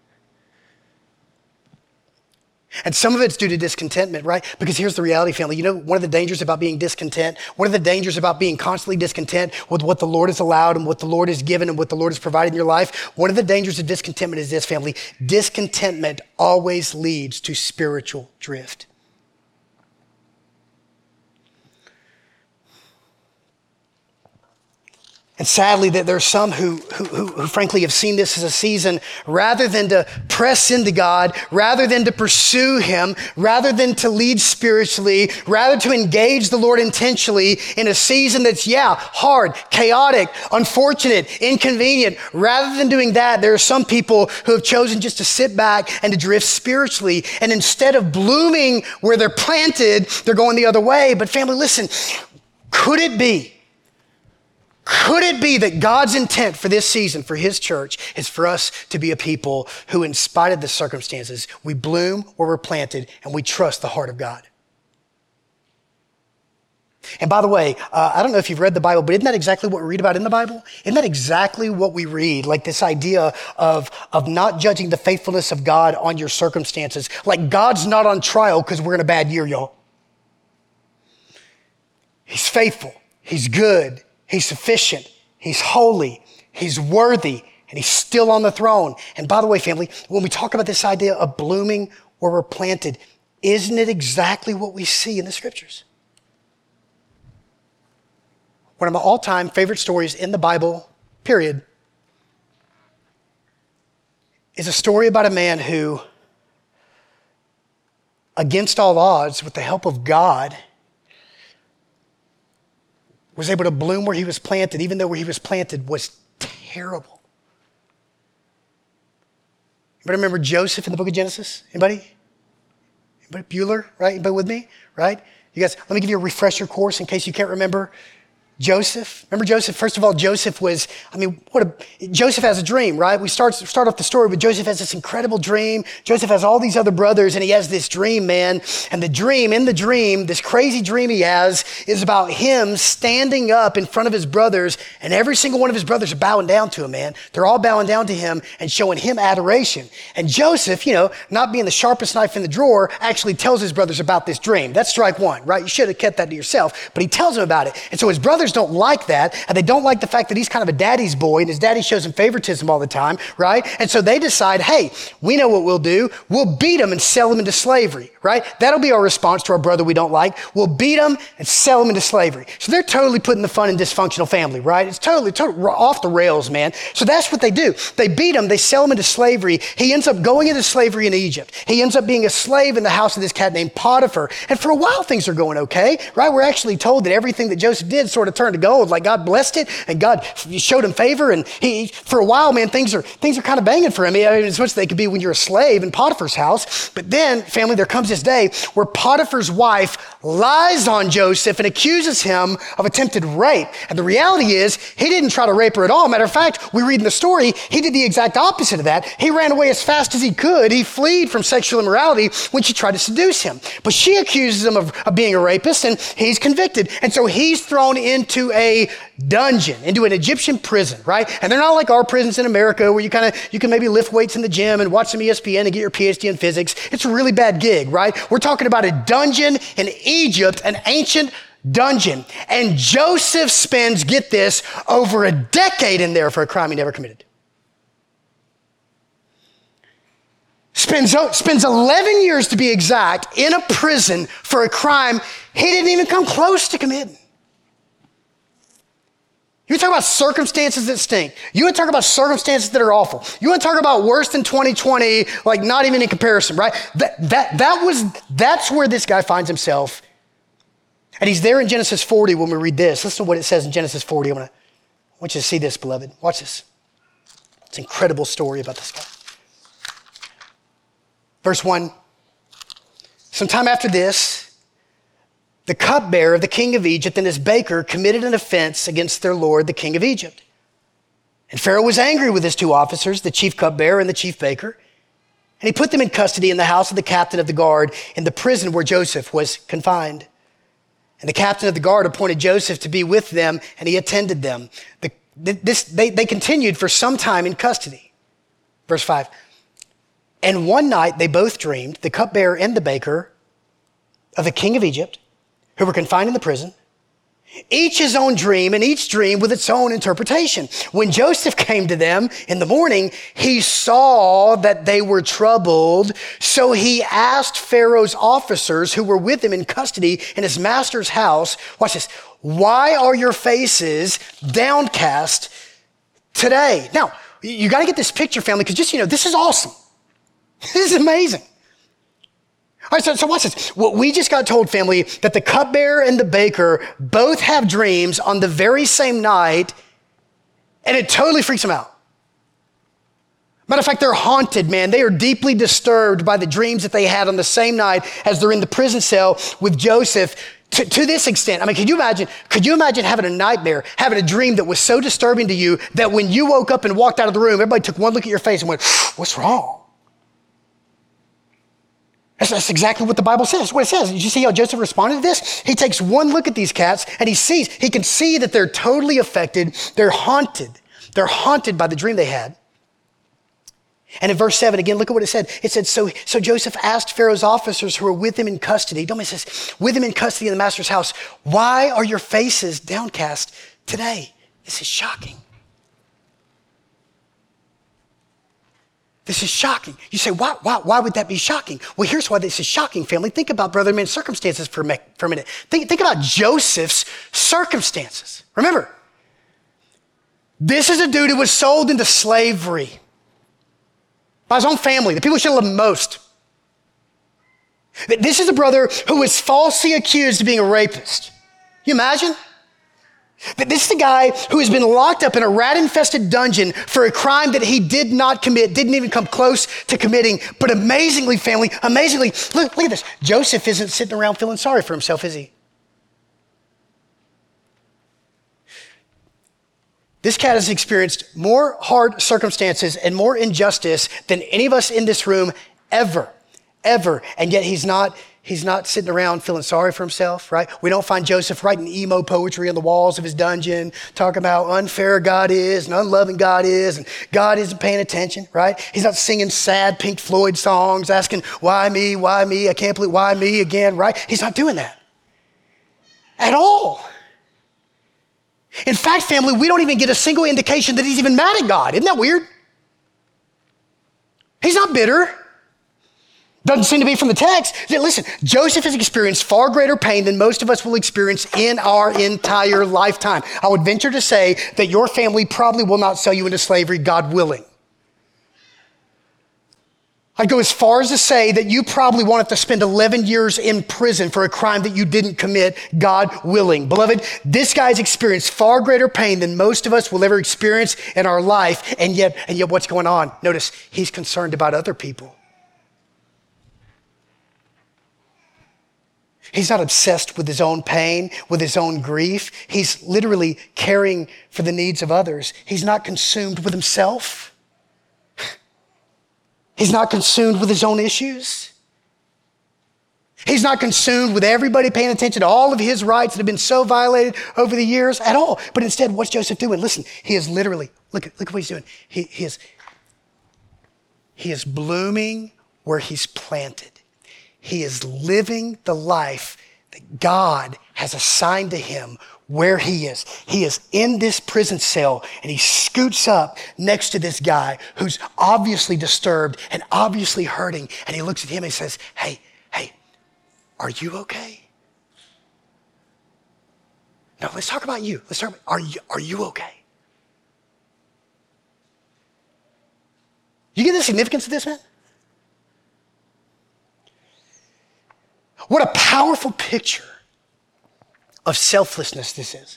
And some of it's due to discontentment, right? Because here's the reality, family. You know, one of the dangers about being discontent, one of the dangers about being constantly discontent with what the Lord has allowed and what the Lord has given and what the Lord has provided in your life, one of the dangers of discontentment is this, family. Discontentment always leads to spiritual drift. And sadly, that there are some who, who, who, who frankly have seen this as a season, rather than to press into God, rather than to pursue Him, rather than to lead spiritually, rather to engage the Lord intentionally in a season that's, yeah, hard, chaotic, unfortunate, inconvenient. Rather than doing that, there are some people who have chosen just to sit back and to drift spiritually. And instead of blooming where they're planted, they're going the other way. But family, listen, could it be Could it be that God's intent for this season, for His church, is for us to be a people who, in spite of the circumstances, we bloom where we're planted and we trust the heart of God? And by the way, uh, I don't know if you've read the Bible, but isn't that exactly what we read about in the Bible? Isn't that exactly what we read? Like this idea of, of not judging the faithfulness of God on your circumstances. Like God's not on trial because we're in a bad year, y'all. He's faithful. He's good. He's sufficient, He's holy, He's worthy, and He's still on the throne. And by the way, family, when we talk about this idea of blooming where we're planted, isn't it exactly what we see in the scriptures? One of my all-time favorite stories in the Bible, period, is a story about a man who, against all odds, with the help of God, was able to bloom where he was planted, even though where he was planted was terrible. Anybody remember Joseph in the book of Genesis? Anybody? Anybody? Bueller, right? Anybody with me? Right? You guys, let me give you a refresher course in case you can't remember. Joseph, remember Joseph? First of all, Joseph was, I mean, what a, Joseph has a dream, right? We start, start off the story with Joseph has this incredible dream. Joseph has all these other brothers and he has this dream, man. And the dream, in the dream, this crazy dream he has is about him standing up in front of his brothers, and every single one of his brothers are bowing down to him, man. They're all bowing down to him and showing him adoration. And Joseph, you know, not being the sharpest knife in the drawer, actually tells his brothers about this dream. That's strike one, right? You should have kept that to yourself, but he tells them about it. And so his brothers brothers don't like that, and they don't like the fact that he's kind of a daddy's boy, and his daddy shows him favoritism all the time, right? And so they decide, hey, we know what we'll do. We'll beat him and sell him into slavery, right? That'll be our response to our brother we don't like. We'll beat him and sell him into slavery. So they're totally putting the fun in dysfunctional family, right? It's totally, totally off the rails, man. So that's what they do. They beat him. They sell him into slavery. He ends up going into slavery in Egypt. He ends up being a slave in the house of this cat named Potiphar. And for a while, things are going okay, right? We're actually told that everything that Joseph did sort of turned to gold, like God blessed it and God showed him favor. And he, for a while, man, things are things are kind of banging for him. I mean, as much as they could be when you're a slave in Potiphar's house. But then, family, there comes this day where Potiphar's wife lies on Joseph and accuses him of attempted rape. And the reality is, he didn't try to rape her at all. Matter of fact, we read in the story, he did the exact opposite of that. He ran away as fast as he could. He fled from sexual immorality when she tried to seduce him. But she accuses him of, of being a rapist, and he's convicted. And so he's thrown into a dungeon, into an Egyptian prison, right? And they're not like our prisons in America where you kind of, you can maybe lift weights in the gym and watch some E S P N and get your P H D in physics. It's a really bad gig, right? We're talking about a dungeon in Egypt, an ancient dungeon. And Joseph spends, get this, over a decade in there for a crime he never committed. Spends, spends eleven years to be exact in a prison for a crime he didn't even come close to committing. You want to talk about circumstances that stink. You want to talk about circumstances that are awful. You want to talk about worse than twenty twenty, like not even in comparison, right? That, that, that was, that's where this guy finds himself. And he's there in Genesis forty when we read this. Listen to what it says in Genesis forty. I want, to, I want you to see this, beloved. Watch this. It's an incredible story about this guy. Verse one, sometime after this, the cupbearer of the king of Egypt and his baker committed an offense against their lord, the king of Egypt. And Pharaoh was angry with his two officers, the chief cupbearer and the chief baker. And he put them in custody in the house of the captain of the guard in the prison where Joseph was confined. And the captain of the guard appointed Joseph to be with them, and he attended them. The, this, they, they continued for some time in custody. Verse five. And one night they both dreamed, the cupbearer and the baker, of the king of Egypt, who were confined in the prison, each his own dream, and each dream with its own interpretation. When Joseph came to them in the morning, he saw that they were troubled. So he asked Pharaoh's officers who were with him in custody in his master's house, watch this, why are your faces downcast today? Now, you got to get this picture, family, because just, you know, this is awesome. This is amazing. All right, so, so watch this. Well, we just got told, family, that the cupbearer and the baker both have dreams on the very same night, and it totally freaks them out. Matter of fact, they're haunted, man. They are deeply disturbed by the dreams that they had on the same night as they're in the prison cell with Joseph. To, to this extent, I mean, could you imagine, could you imagine having a nightmare, having a dream that was so disturbing to you that when you woke up and walked out of the room, everybody took one look at your face and went, what's wrong? That's, that's exactly what the Bible says. That's what it says. Did you see how Joseph responded to this? He takes one look at these cats and he sees, he can see that they're totally affected. They're haunted. They're haunted by the dream they had. And in verse seven, again, look at what it said. It said, so, so Joseph asked Pharaoh's officers who were with him in custody, don't miss this, with him in custody in the master's house, why are your faces downcast today? This is shocking. This is shocking. You say, why, why, why would that be shocking? Well, here's why this is shocking, family. Think about brother man's circumstances for a, me- for a minute. Think, think about Joseph's circumstances. Remember, this is a dude who was sold into slavery by his own family, the people who should have loved him most. This is a brother who was falsely accused of being a rapist. Can you imagine? This is a guy who has been locked up in a rat-infested dungeon for a crime that he did not commit, didn't even come close to committing. But amazingly, family, amazingly, look, look at this. Joseph isn't sitting around feeling sorry for himself, is he? This cat has experienced more hard circumstances and more injustice than any of us in this room ever, ever. And yet he's not He's not sitting around feeling sorry for himself, right? We don't find Joseph writing emo poetry on the walls of his dungeon, talking about how unfair God is and unloving God is, and God isn't paying attention, right? He's not singing sad Pink Floyd songs, asking, why me, why me, I can't believe, why me again, right? He's not doing that at all. fact, family, we don't even get a single indication that he's even mad at God. Isn't that weird? He's not bitter. Doesn't seem to be from the text. Listen, Joseph has experienced far greater pain than most of us will experience in our entire lifetime. I would venture to say that your family probably will not sell you into slavery, God willing. I'd go as far as to say that you probably won't have to spend eleven years in prison for a crime that you didn't commit, God willing. Beloved, this guy's experienced far greater pain than most of us will ever experience in our life, and yet, and yet what's going on? Notice, he's concerned about other people. He's not obsessed with his own pain, with his own grief. He's literally caring for the needs of others. He's not consumed with himself. He's not consumed with his own issues. He's not consumed with everybody paying attention to all of his rights that have been so violated over the years at all. But instead, what's Joseph doing? Listen, he is literally, look at, look at what he's doing. He, he, is, he is blooming where he's planted. He is living the life that God has assigned to him where he is. He is in this prison cell and he scoots up next to this guy who's obviously disturbed and obviously hurting. And he looks at him and he says, hey, hey, are you okay? No, let's talk about you. Let's talk about, are you, are you okay? You get the significance of this, man? What a powerful picture of selflessness this is.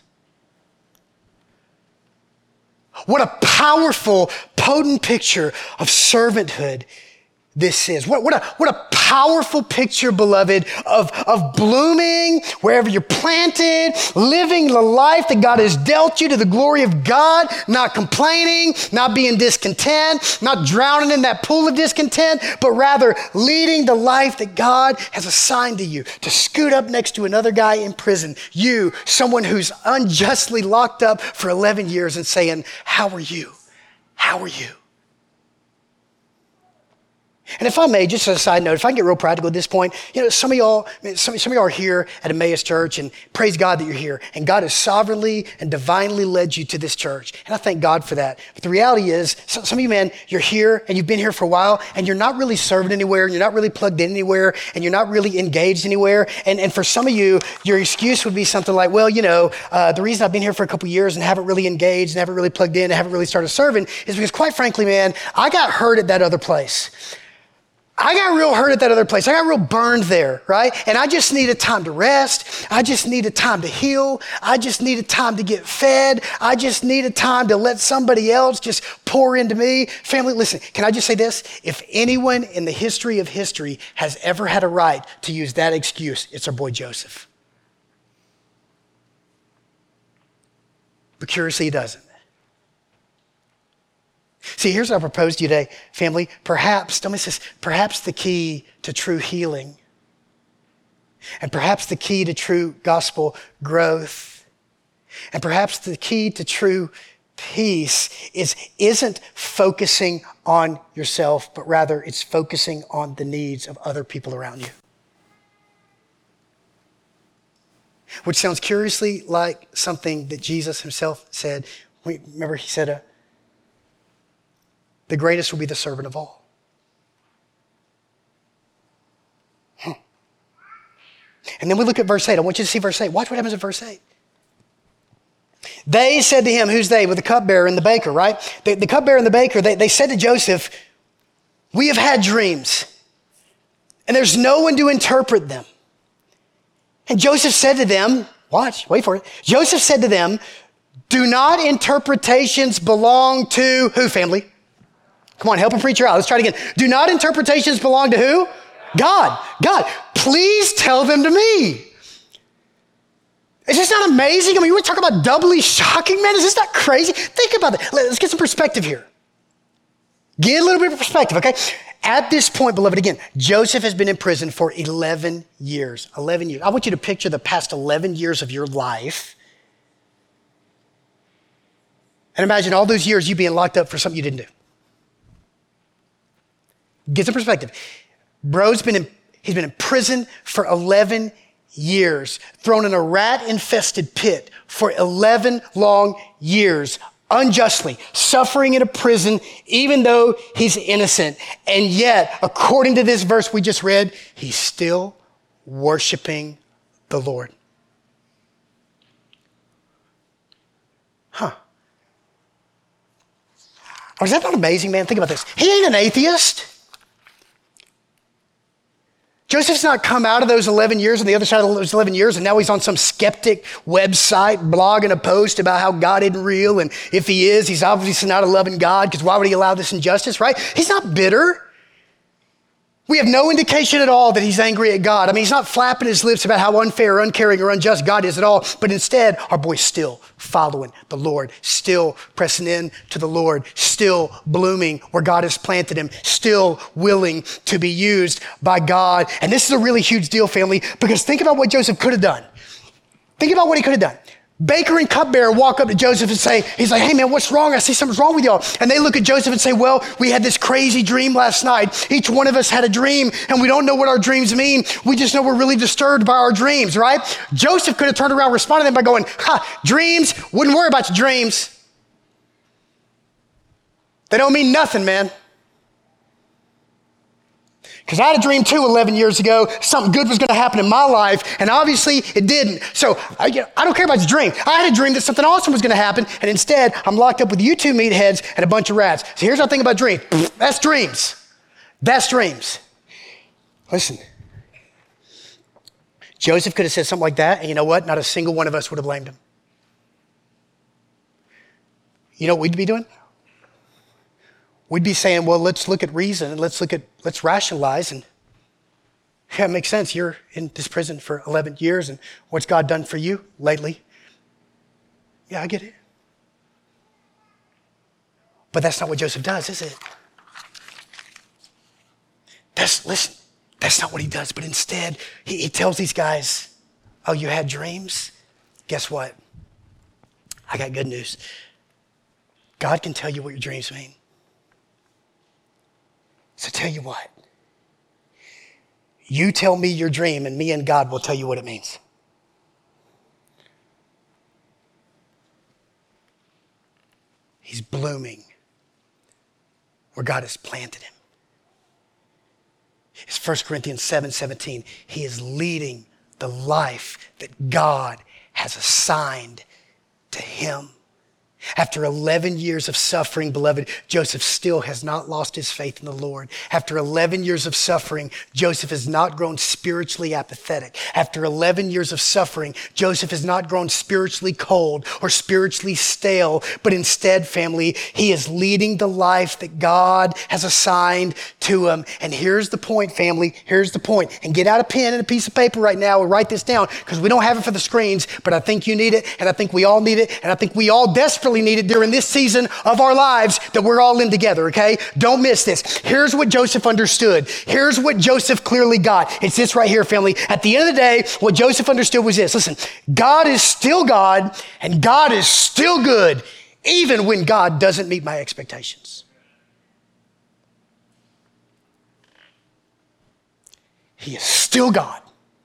What a powerful, potent picture of servanthood this is. What, what, a, what a powerful picture, beloved, of, of blooming wherever you're planted, living the life that God has dealt you to the glory of God, not complaining, not being discontent, not drowning in that pool of discontent, but rather leading the life that God has assigned to you, to scoot up next to another guy in prison. You, someone who's unjustly locked up for eleven years and saying, how are you? How are you? And if I may, just as a side note, if I can get real practical at this point, you know, some of y'all, some, some of y'all are here at Emmaus Church, and praise God that you're here. And God has sovereignly and divinely led you to this church. And I thank God for that. But the reality is, some, some of you, man, you're here and you've been here for a while and you're not really serving anywhere. And you're not really plugged in anywhere and you're not really engaged anywhere. And, and for some of you, your excuse would be something like, well, you know, uh, the reason I've been here for a couple years and haven't really engaged and haven't really plugged in and haven't really started serving is because, quite frankly, man, I got hurt at that other place. I got real hurt at that other place. I got real burned there, right? And I just needed time to rest. I just needed time to heal. I just needed time to get fed. I just needed time to let somebody else just pour into me. Family, listen, can I just say this? If anyone in the history of history has ever had a right to use that excuse, it's our boy Joseph. But curiously, he doesn't. See, here's what I propose to you today, family. Perhaps, don't miss this, perhaps the key to true healing and perhaps the key to true gospel growth and perhaps the key to true peace is, isn't focusing on yourself, but rather it's focusing on the needs of other people around you. Which sounds curiously like something that Jesus himself said. Remember, he said, uh, the greatest will be the servant of all. Hmm. And then we look at verse eight. I want you to see verse eight. Watch what happens in verse eight. They said to him, who's they? With the cupbearer and the baker, right? The, the cupbearer and the baker, they, they said to Joseph, we have had dreams, and there's no one to interpret them. And Joseph said to them, watch, wait for it. Joseph said to them, do not interpretations belong to who, family? Come on, help a preacher out. Let's try it again. Do not interpretations belong to who? God. God. Please tell them to me. Is this not amazing? I mean, we're talking about doubly shocking, man. Is this not crazy? Think about it. Let's get some perspective here. Get a little bit of perspective, okay? At this point, beloved, again, Joseph has been in prison for eleven years. eleven years. I want you to picture the past eleven years of your life. And imagine all those years you being locked up for something you didn't do. Get some perspective. Bro's been in, he's been in prison for eleven years, thrown in a rat-infested pit for eleven long years, unjustly, suffering in a prison, even though he's innocent. And yet, according to this verse we just read, he's still worshiping the Lord. Huh. Oh, is that not amazing, man? Think about this. He ain't an atheist. Joseph's not come out of those eleven years on the other side of those eleven years, and now he's on some skeptic website blogging a post about how God isn't real, and if he is, he's obviously not a loving God, because why would he allow this injustice, right? He's not bitter. We have no indication at all that he's angry at God. I mean, he's not flapping his lips about how unfair, uncaring, or unjust God is at all, but instead, our boy's still following the Lord, still pressing in to the Lord, still blooming where God has planted him, still willing to be used by God. And this is a really huge deal, family, because think about what Joseph could have done. Think about what he could have done. Baker and cupbearer walk up to Joseph and say, he's like, hey man, what's wrong? I see something's wrong with y'all. And they look at Joseph and say, well, we had this crazy dream last night. Each one of us had a dream and we don't know what our dreams mean. We just know we're really disturbed by our dreams, right? Joseph could have turned around and responded to them by going, ha, dreams, wouldn't worry about your dreams. They don't mean nothing, man. Because I had a dream too eleven years ago, something good was going to happen in my life, and obviously it didn't. So I, you know, I don't care about your dream. I had a dream that something awesome was going to happen, and instead I'm locked up with you two meatheads and a bunch of rats. So here's our thing about dreams. That's dreams. That's dreams. Listen, Joseph could have said something like that, and you know what? Not a single one of us would have blamed him. You know what we'd be doing? We'd be saying, well, let's look at reason and let's look at, let's rationalize. And yeah, it makes sense. You're in this prison for eleven years, and what's God done for you lately? Yeah, I get it. But that's not what Joseph does, is it? That's, listen, that's not what he does. But instead, he, he tells these guys, oh, you had dreams? Guess what? I got good news. God can tell you what your dreams mean. So tell you what, you tell me your dream and me and God will tell you what it means. He's blooming where God has planted him. It's First Corinthians seven seventeen. He is leading the life that God has assigned to him. After eleven years of suffering, beloved, Joseph still has not lost his faith in the Lord. After eleven years of suffering, Joseph has not grown spiritually apathetic. After eleven years of suffering, Joseph has not grown spiritually cold or spiritually stale, but instead, family, he is leading the life that God has assigned to him. And here's the point, family. Here's the point. And get out a pen and a piece of paper right now and write this down, because we don't have it for the screens, but I think you need it, and I think we all need it, and I think we all desperately needed during this season of our lives that we're all in together, okay? Don't miss this. Here's what Joseph understood. Here's what Joseph clearly got. It's this right here, family. At the end of the day, what Joseph understood was this. Listen, God is still God, and God is still good, even when God doesn't meet my expectations. He is still God.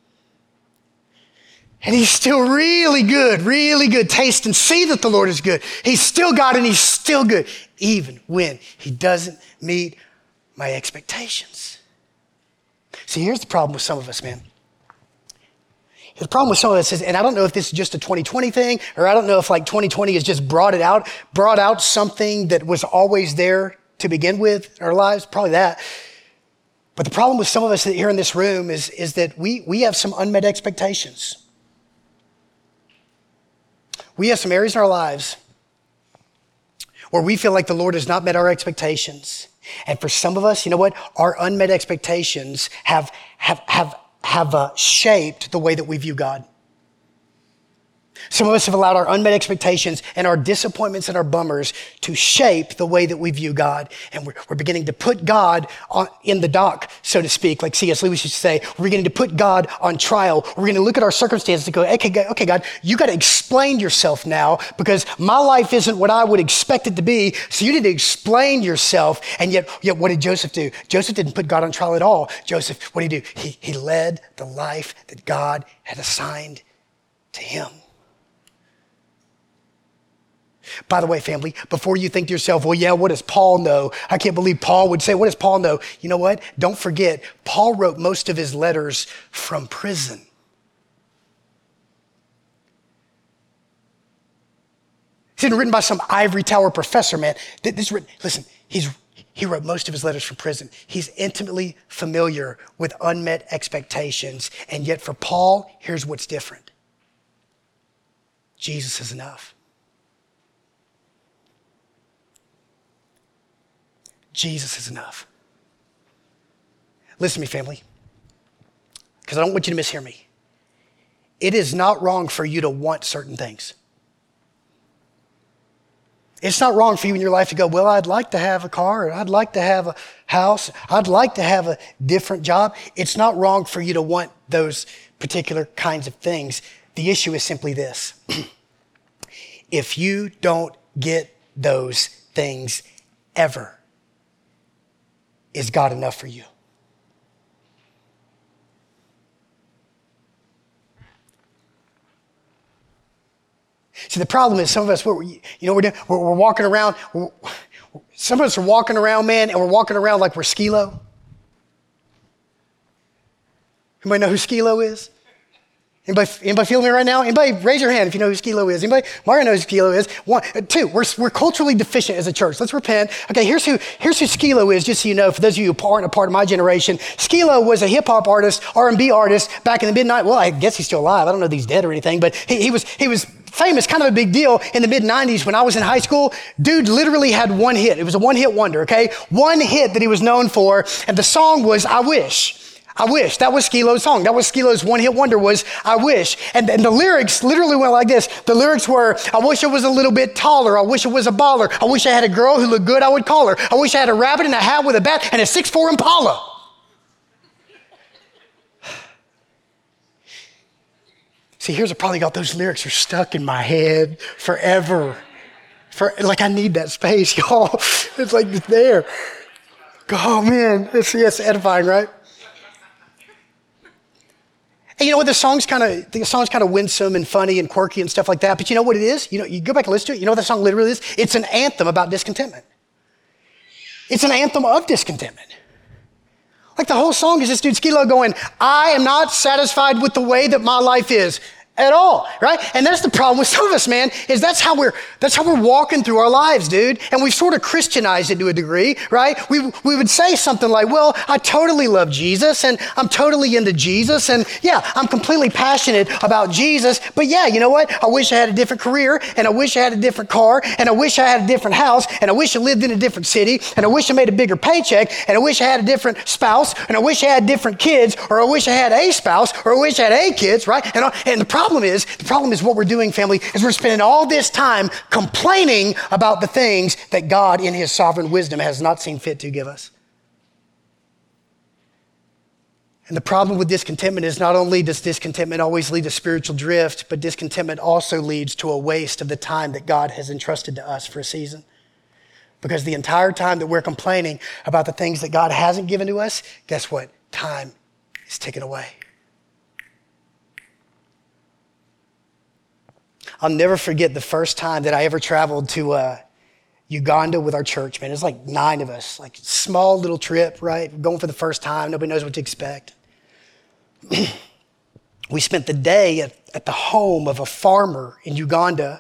And he's still really good, really good. Taste and see that the Lord is good. He's still God and he's still good, even when he doesn't meet my expectations. See, here's the problem with some of us, man. The problem with some of us is, and I don't know if this is just a twenty twenty thing, or I don't know if like twenty twenty has just brought it out, brought out something that was always there to begin with in our lives, probably that. But the problem with some of us here in this room is, is that we, we have some unmet expectations. We have some areas in our lives where we feel like the Lord has not met our expectations. And for some of us, you know what? Our unmet expectations have, have, have, have uh, shaped the way that we view God. Some of us have allowed our unmet expectations and our disappointments and our bummers to shape the way that we view God. And we're, we're beginning to put God on, in the dock, so to speak, like C S Lewis used to say. We're beginning to put God on trial. We're going to look at our circumstances and go, okay, God, okay, God, you got to explain yourself now because my life isn't what I would expect it to be. So you need to explain yourself. And yet, yet what did Joseph do? Joseph didn't put God on trial at all. Joseph, what did he do? He, he led the life that God had assigned to him. By the way, family, before you think to yourself, well, yeah, what does Paul know? I can't believe Paul would say, what does Paul know? You know what? Don't forget, Paul wrote most of his letters from prison. It's not written by some ivory tower professor, man. This is written, listen, he's, he wrote most of his letters from prison. He's intimately familiar with unmet expectations. And yet for Paul, here's what's different. Jesus is enough. Jesus is enough. Listen to me, family, because I don't want you to mishear me. It is not wrong for you to want certain things. It's not wrong for you in your life to go, well, I'd like to have a car, or I'd like to have a house, I'd like to have a different job. It's not wrong for you to want those particular kinds of things. The issue is simply this. If you don't get those things ever, is God enough for you? See, the problem is some of us, we're, you know, we're, doing, we're, we're walking around, we're, some of us are walking around, man, and we're walking around like we're Skilo. Anybody know who Skilo is? Anybody, anybody feel me right now? Anybody raise your hand if you know who Skilo is. Anybody? Mario knows who Skilo is. One, two, we're, we're culturally deficient as a church. Let's repent. Okay, here's who, here's who Skilo is, just so you know, for those of you who aren't a part of my generation. Skilo was a hip hop artist, R and B artist back in the mid-nineties. Well, I guess he's still alive. I don't know if he's dead or anything, but he, he was he was famous, kind of a big deal in the mid-nineties when I was in high school. Dude literally had one hit. It was a one-hit wonder, okay? One hit that he was known for, and the song was I Wish. I wish. That was Skilo's song. That was Skilo's one-hit wonder was I wish. And, and the lyrics literally went like this. The lyrics were, I wish I was a little bit taller. I wish I was a baller. I wish I had a girl who looked good, I would call her. I wish I had a rabbit and a hat with a bat and a six foot four Impala. See, here's the problem. Got those lyrics are stuck in my head forever. For, like I need that space, y'all. It's like it's there. Oh, man. It's, it's edifying, right? And you know what, the song's kind of the song's kind of winsome and funny and quirky and stuff like that. But you know what it is? You know, you go back and listen to it. You know what the song literally is? It's an anthem about discontentment. It's an anthem of discontentment. Like the whole song is this dude Skilo going, I am not satisfied with the way that my life is. At all, right? And that's the problem with some of us, man, is that's how we're that's how we're walking through our lives, dude. And we've sort of Christianized it to a degree, right? We we would say something like, well, I totally love Jesus and I'm totally into Jesus. And yeah, I'm completely passionate about Jesus. But yeah, you know what? I wish I had a different career and I wish I had a different car and I wish I had a different house and I wish I lived in a different city and I wish I made a bigger paycheck and I wish I had a different spouse and I wish I had different kids or I wish I had a spouse or I wish I had a kids, right? And, and the problem problem is, the problem is what we're doing, family, is we're spending all this time complaining about the things that God in his sovereign wisdom has not seen fit to give us. And the problem with discontentment is not only does discontentment always lead to spiritual drift, but discontentment also leads to a waste of the time that God has entrusted to us for a season. Because the entire time that we're complaining about the things that God hasn't given to us, guess what? Time is ticking away. I'll never forget the first time that I ever traveled to uh, Uganda with our church, man. It was like nine of us, like small little trip, right? Going for the first time. Nobody knows what to expect. We spent the day at, at the home of a farmer in Uganda.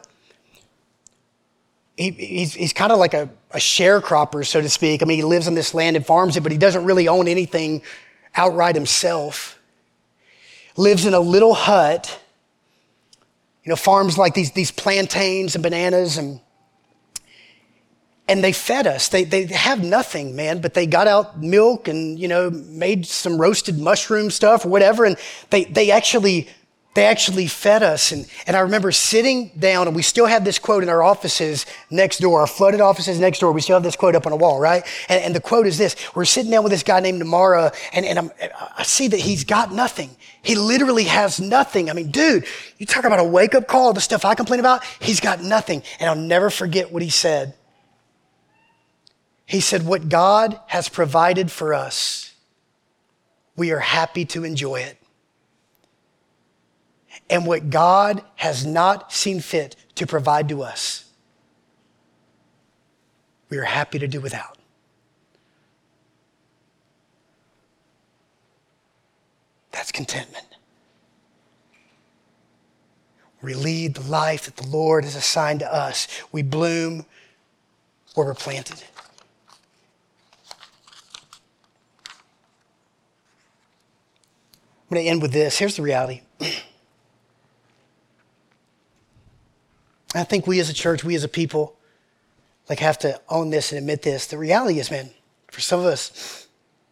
He, he's he's kind of like a, a sharecropper, so to speak. I mean, he lives on this land and farms it, but he doesn't really own anything outright himself. Lives in a little hut. You know, farms like these, these plantains and bananas, and and they fed us. They they have nothing, man, but they got out milk and, you know, made some roasted mushroom stuff or whatever, and they they actually They actually fed us. And, and I remember sitting down, and we still have this quote in our offices next door, our flooded offices next door. We still have this quote up on a wall, right? And, and the quote is this. We're sitting down with this guy named Namara, and, and I'm, I see that he's got nothing. He literally has nothing. I mean, dude, you talk about a wake-up call, the stuff I complain about, he's got nothing. And I'll never forget what he said. He said, what God has provided for us, we are happy to enjoy it. And what God has not seen fit to provide to us, we are happy to do without. That's contentment. We lead the life that the Lord has assigned to us. We bloom where we're planted. I'm going to end with this. Here's the reality. I think we as a church, we as a people, like have to own this and admit this. The reality is, man, for some of us,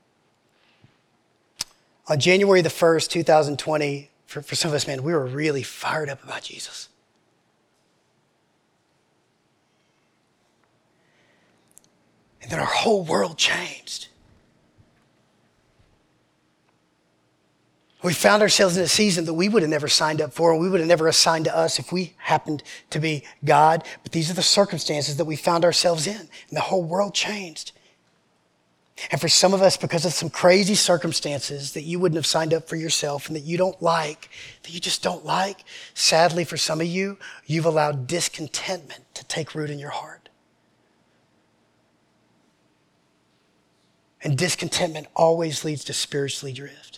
on January the first, two thousand twenty, for, for some of us, man, we were really fired up about Jesus. And then our whole world changed. We found ourselves in a season that we would have never signed up for, and we would have never assigned to us if we happened to be God. But these are the circumstances that we found ourselves in, and the whole world changed. And for some of us, because of some crazy circumstances that you wouldn't have signed up for yourself and that you don't like, that you just don't like, sadly for some of you, you've allowed discontentment to take root in your heart. And discontentment always leads to spiritually drift.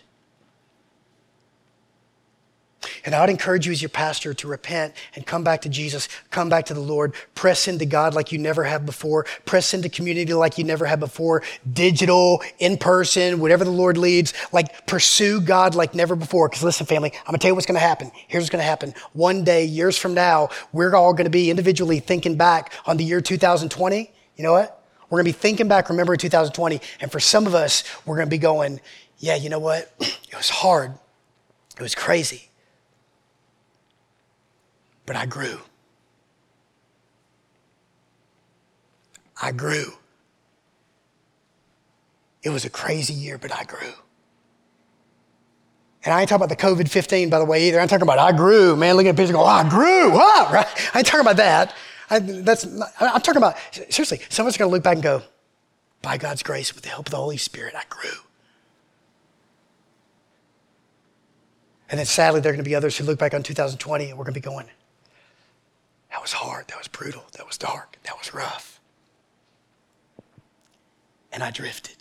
And I would encourage you as your pastor to repent and come back to Jesus, come back to the Lord, press into God like you never have before, press into community like you never have before, digital, in person, whatever the Lord leads, like pursue God like never before. Because listen, family, I'm gonna tell you what's gonna happen. Here's what's gonna happen. One day, years from now, we're all gonna be individually thinking back on the year two thousand twenty. You know what? We're gonna be thinking back, remember two thousand twenty. And for some of us, we're gonna be going, yeah, you know what? It was hard. It was crazy. But I grew. I grew. It was a crazy year, but I grew. And I ain't talking about the COVID fifteen, by the way, either. I'm talking about I grew. Man, looking at pictures and go, oh, I grew. Huh? Right? I ain't talking about that. I, that's not, I'm talking about, seriously, some of us are going to look back and go, by God's grace, with the help of the Holy Spirit, I grew. And then sadly, there are going to be others who look back on two thousand twenty and we're going to be going, that was hard, that was brutal, that was dark, that was rough. And I drifted.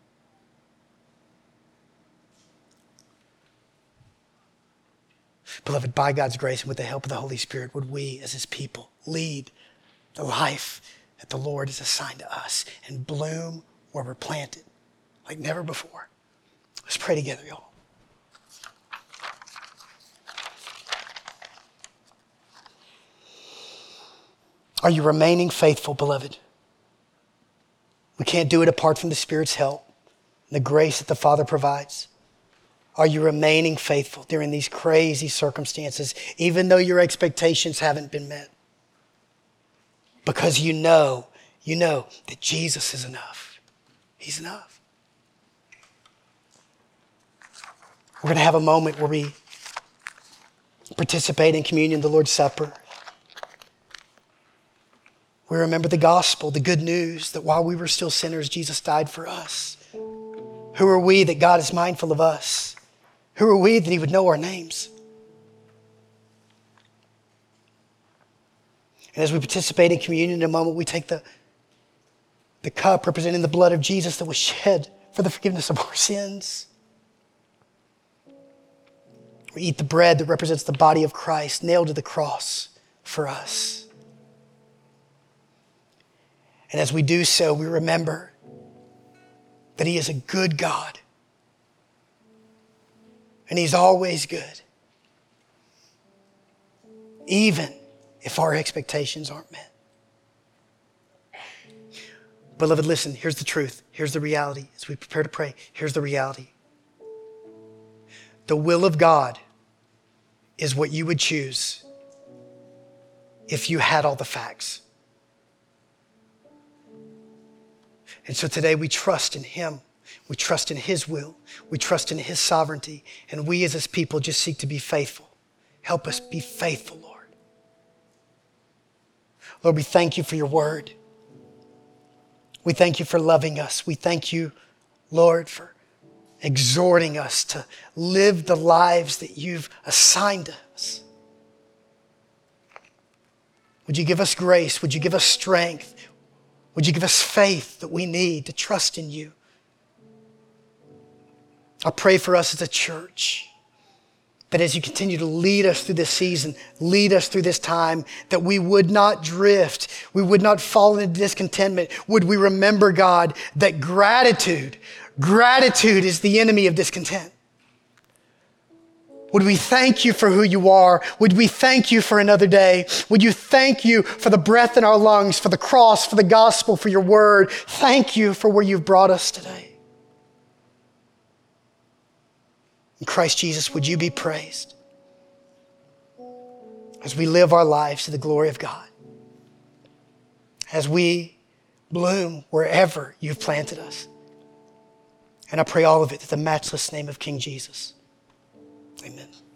Beloved, by God's grace and with the help of the Holy Spirit, would we as his people lead the life that the Lord has assigned to us and bloom where we're planted like never before. Let's pray together, y'all. Are you remaining faithful, beloved? We can't do it apart from the Spirit's help and the grace that the Father provides. Are you remaining faithful during these crazy circumstances, even though your expectations haven't been met? Because you know, you know that Jesus is enough. He's enough. We're going to have a moment where we participate in communion, the Lord's Supper. We remember the gospel, the good news that while we were still sinners, Jesus died for us. Who are we that God is mindful of us? Who are we that he would know our names? And as we participate in communion in a moment, we take the, the cup representing the blood of Jesus that was shed for the forgiveness of our sins. We eat the bread that represents the body of Christ nailed to the cross for us. And as we do so, we remember that he is a good God. And he's always good. Even if our expectations aren't met. Beloved, listen, here's the truth. Here's the reality. As we prepare to pray, here's the reality. The will of God is what you would choose if you had all the facts. And so today we trust in him. We trust in his will. We trust in his sovereignty. And we as his people just seek to be faithful. Help us be faithful, Lord. Lord, we thank you for your word. We thank you for loving us. We thank you, Lord, for exhorting us to live the lives that you've assigned us. Would you give us grace? Would you give us strength? Would you give us faith that we need to trust in you? I pray for us as a church that as you continue to lead us through this season, lead us through this time, that we would not drift, we would not fall into discontentment. Would we remember, God, that gratitude, gratitude is the enemy of discontent. Would we thank you for who you are? Would we thank you for another day? Would you thank you for the breath in our lungs, for the cross, for the gospel, for your word? Thank you for where you've brought us today. In Christ Jesus, would you be praised as we live our lives to the glory of God, as we bloom wherever you've planted us. And I pray all of it in the matchless name of King Jesus. Amen.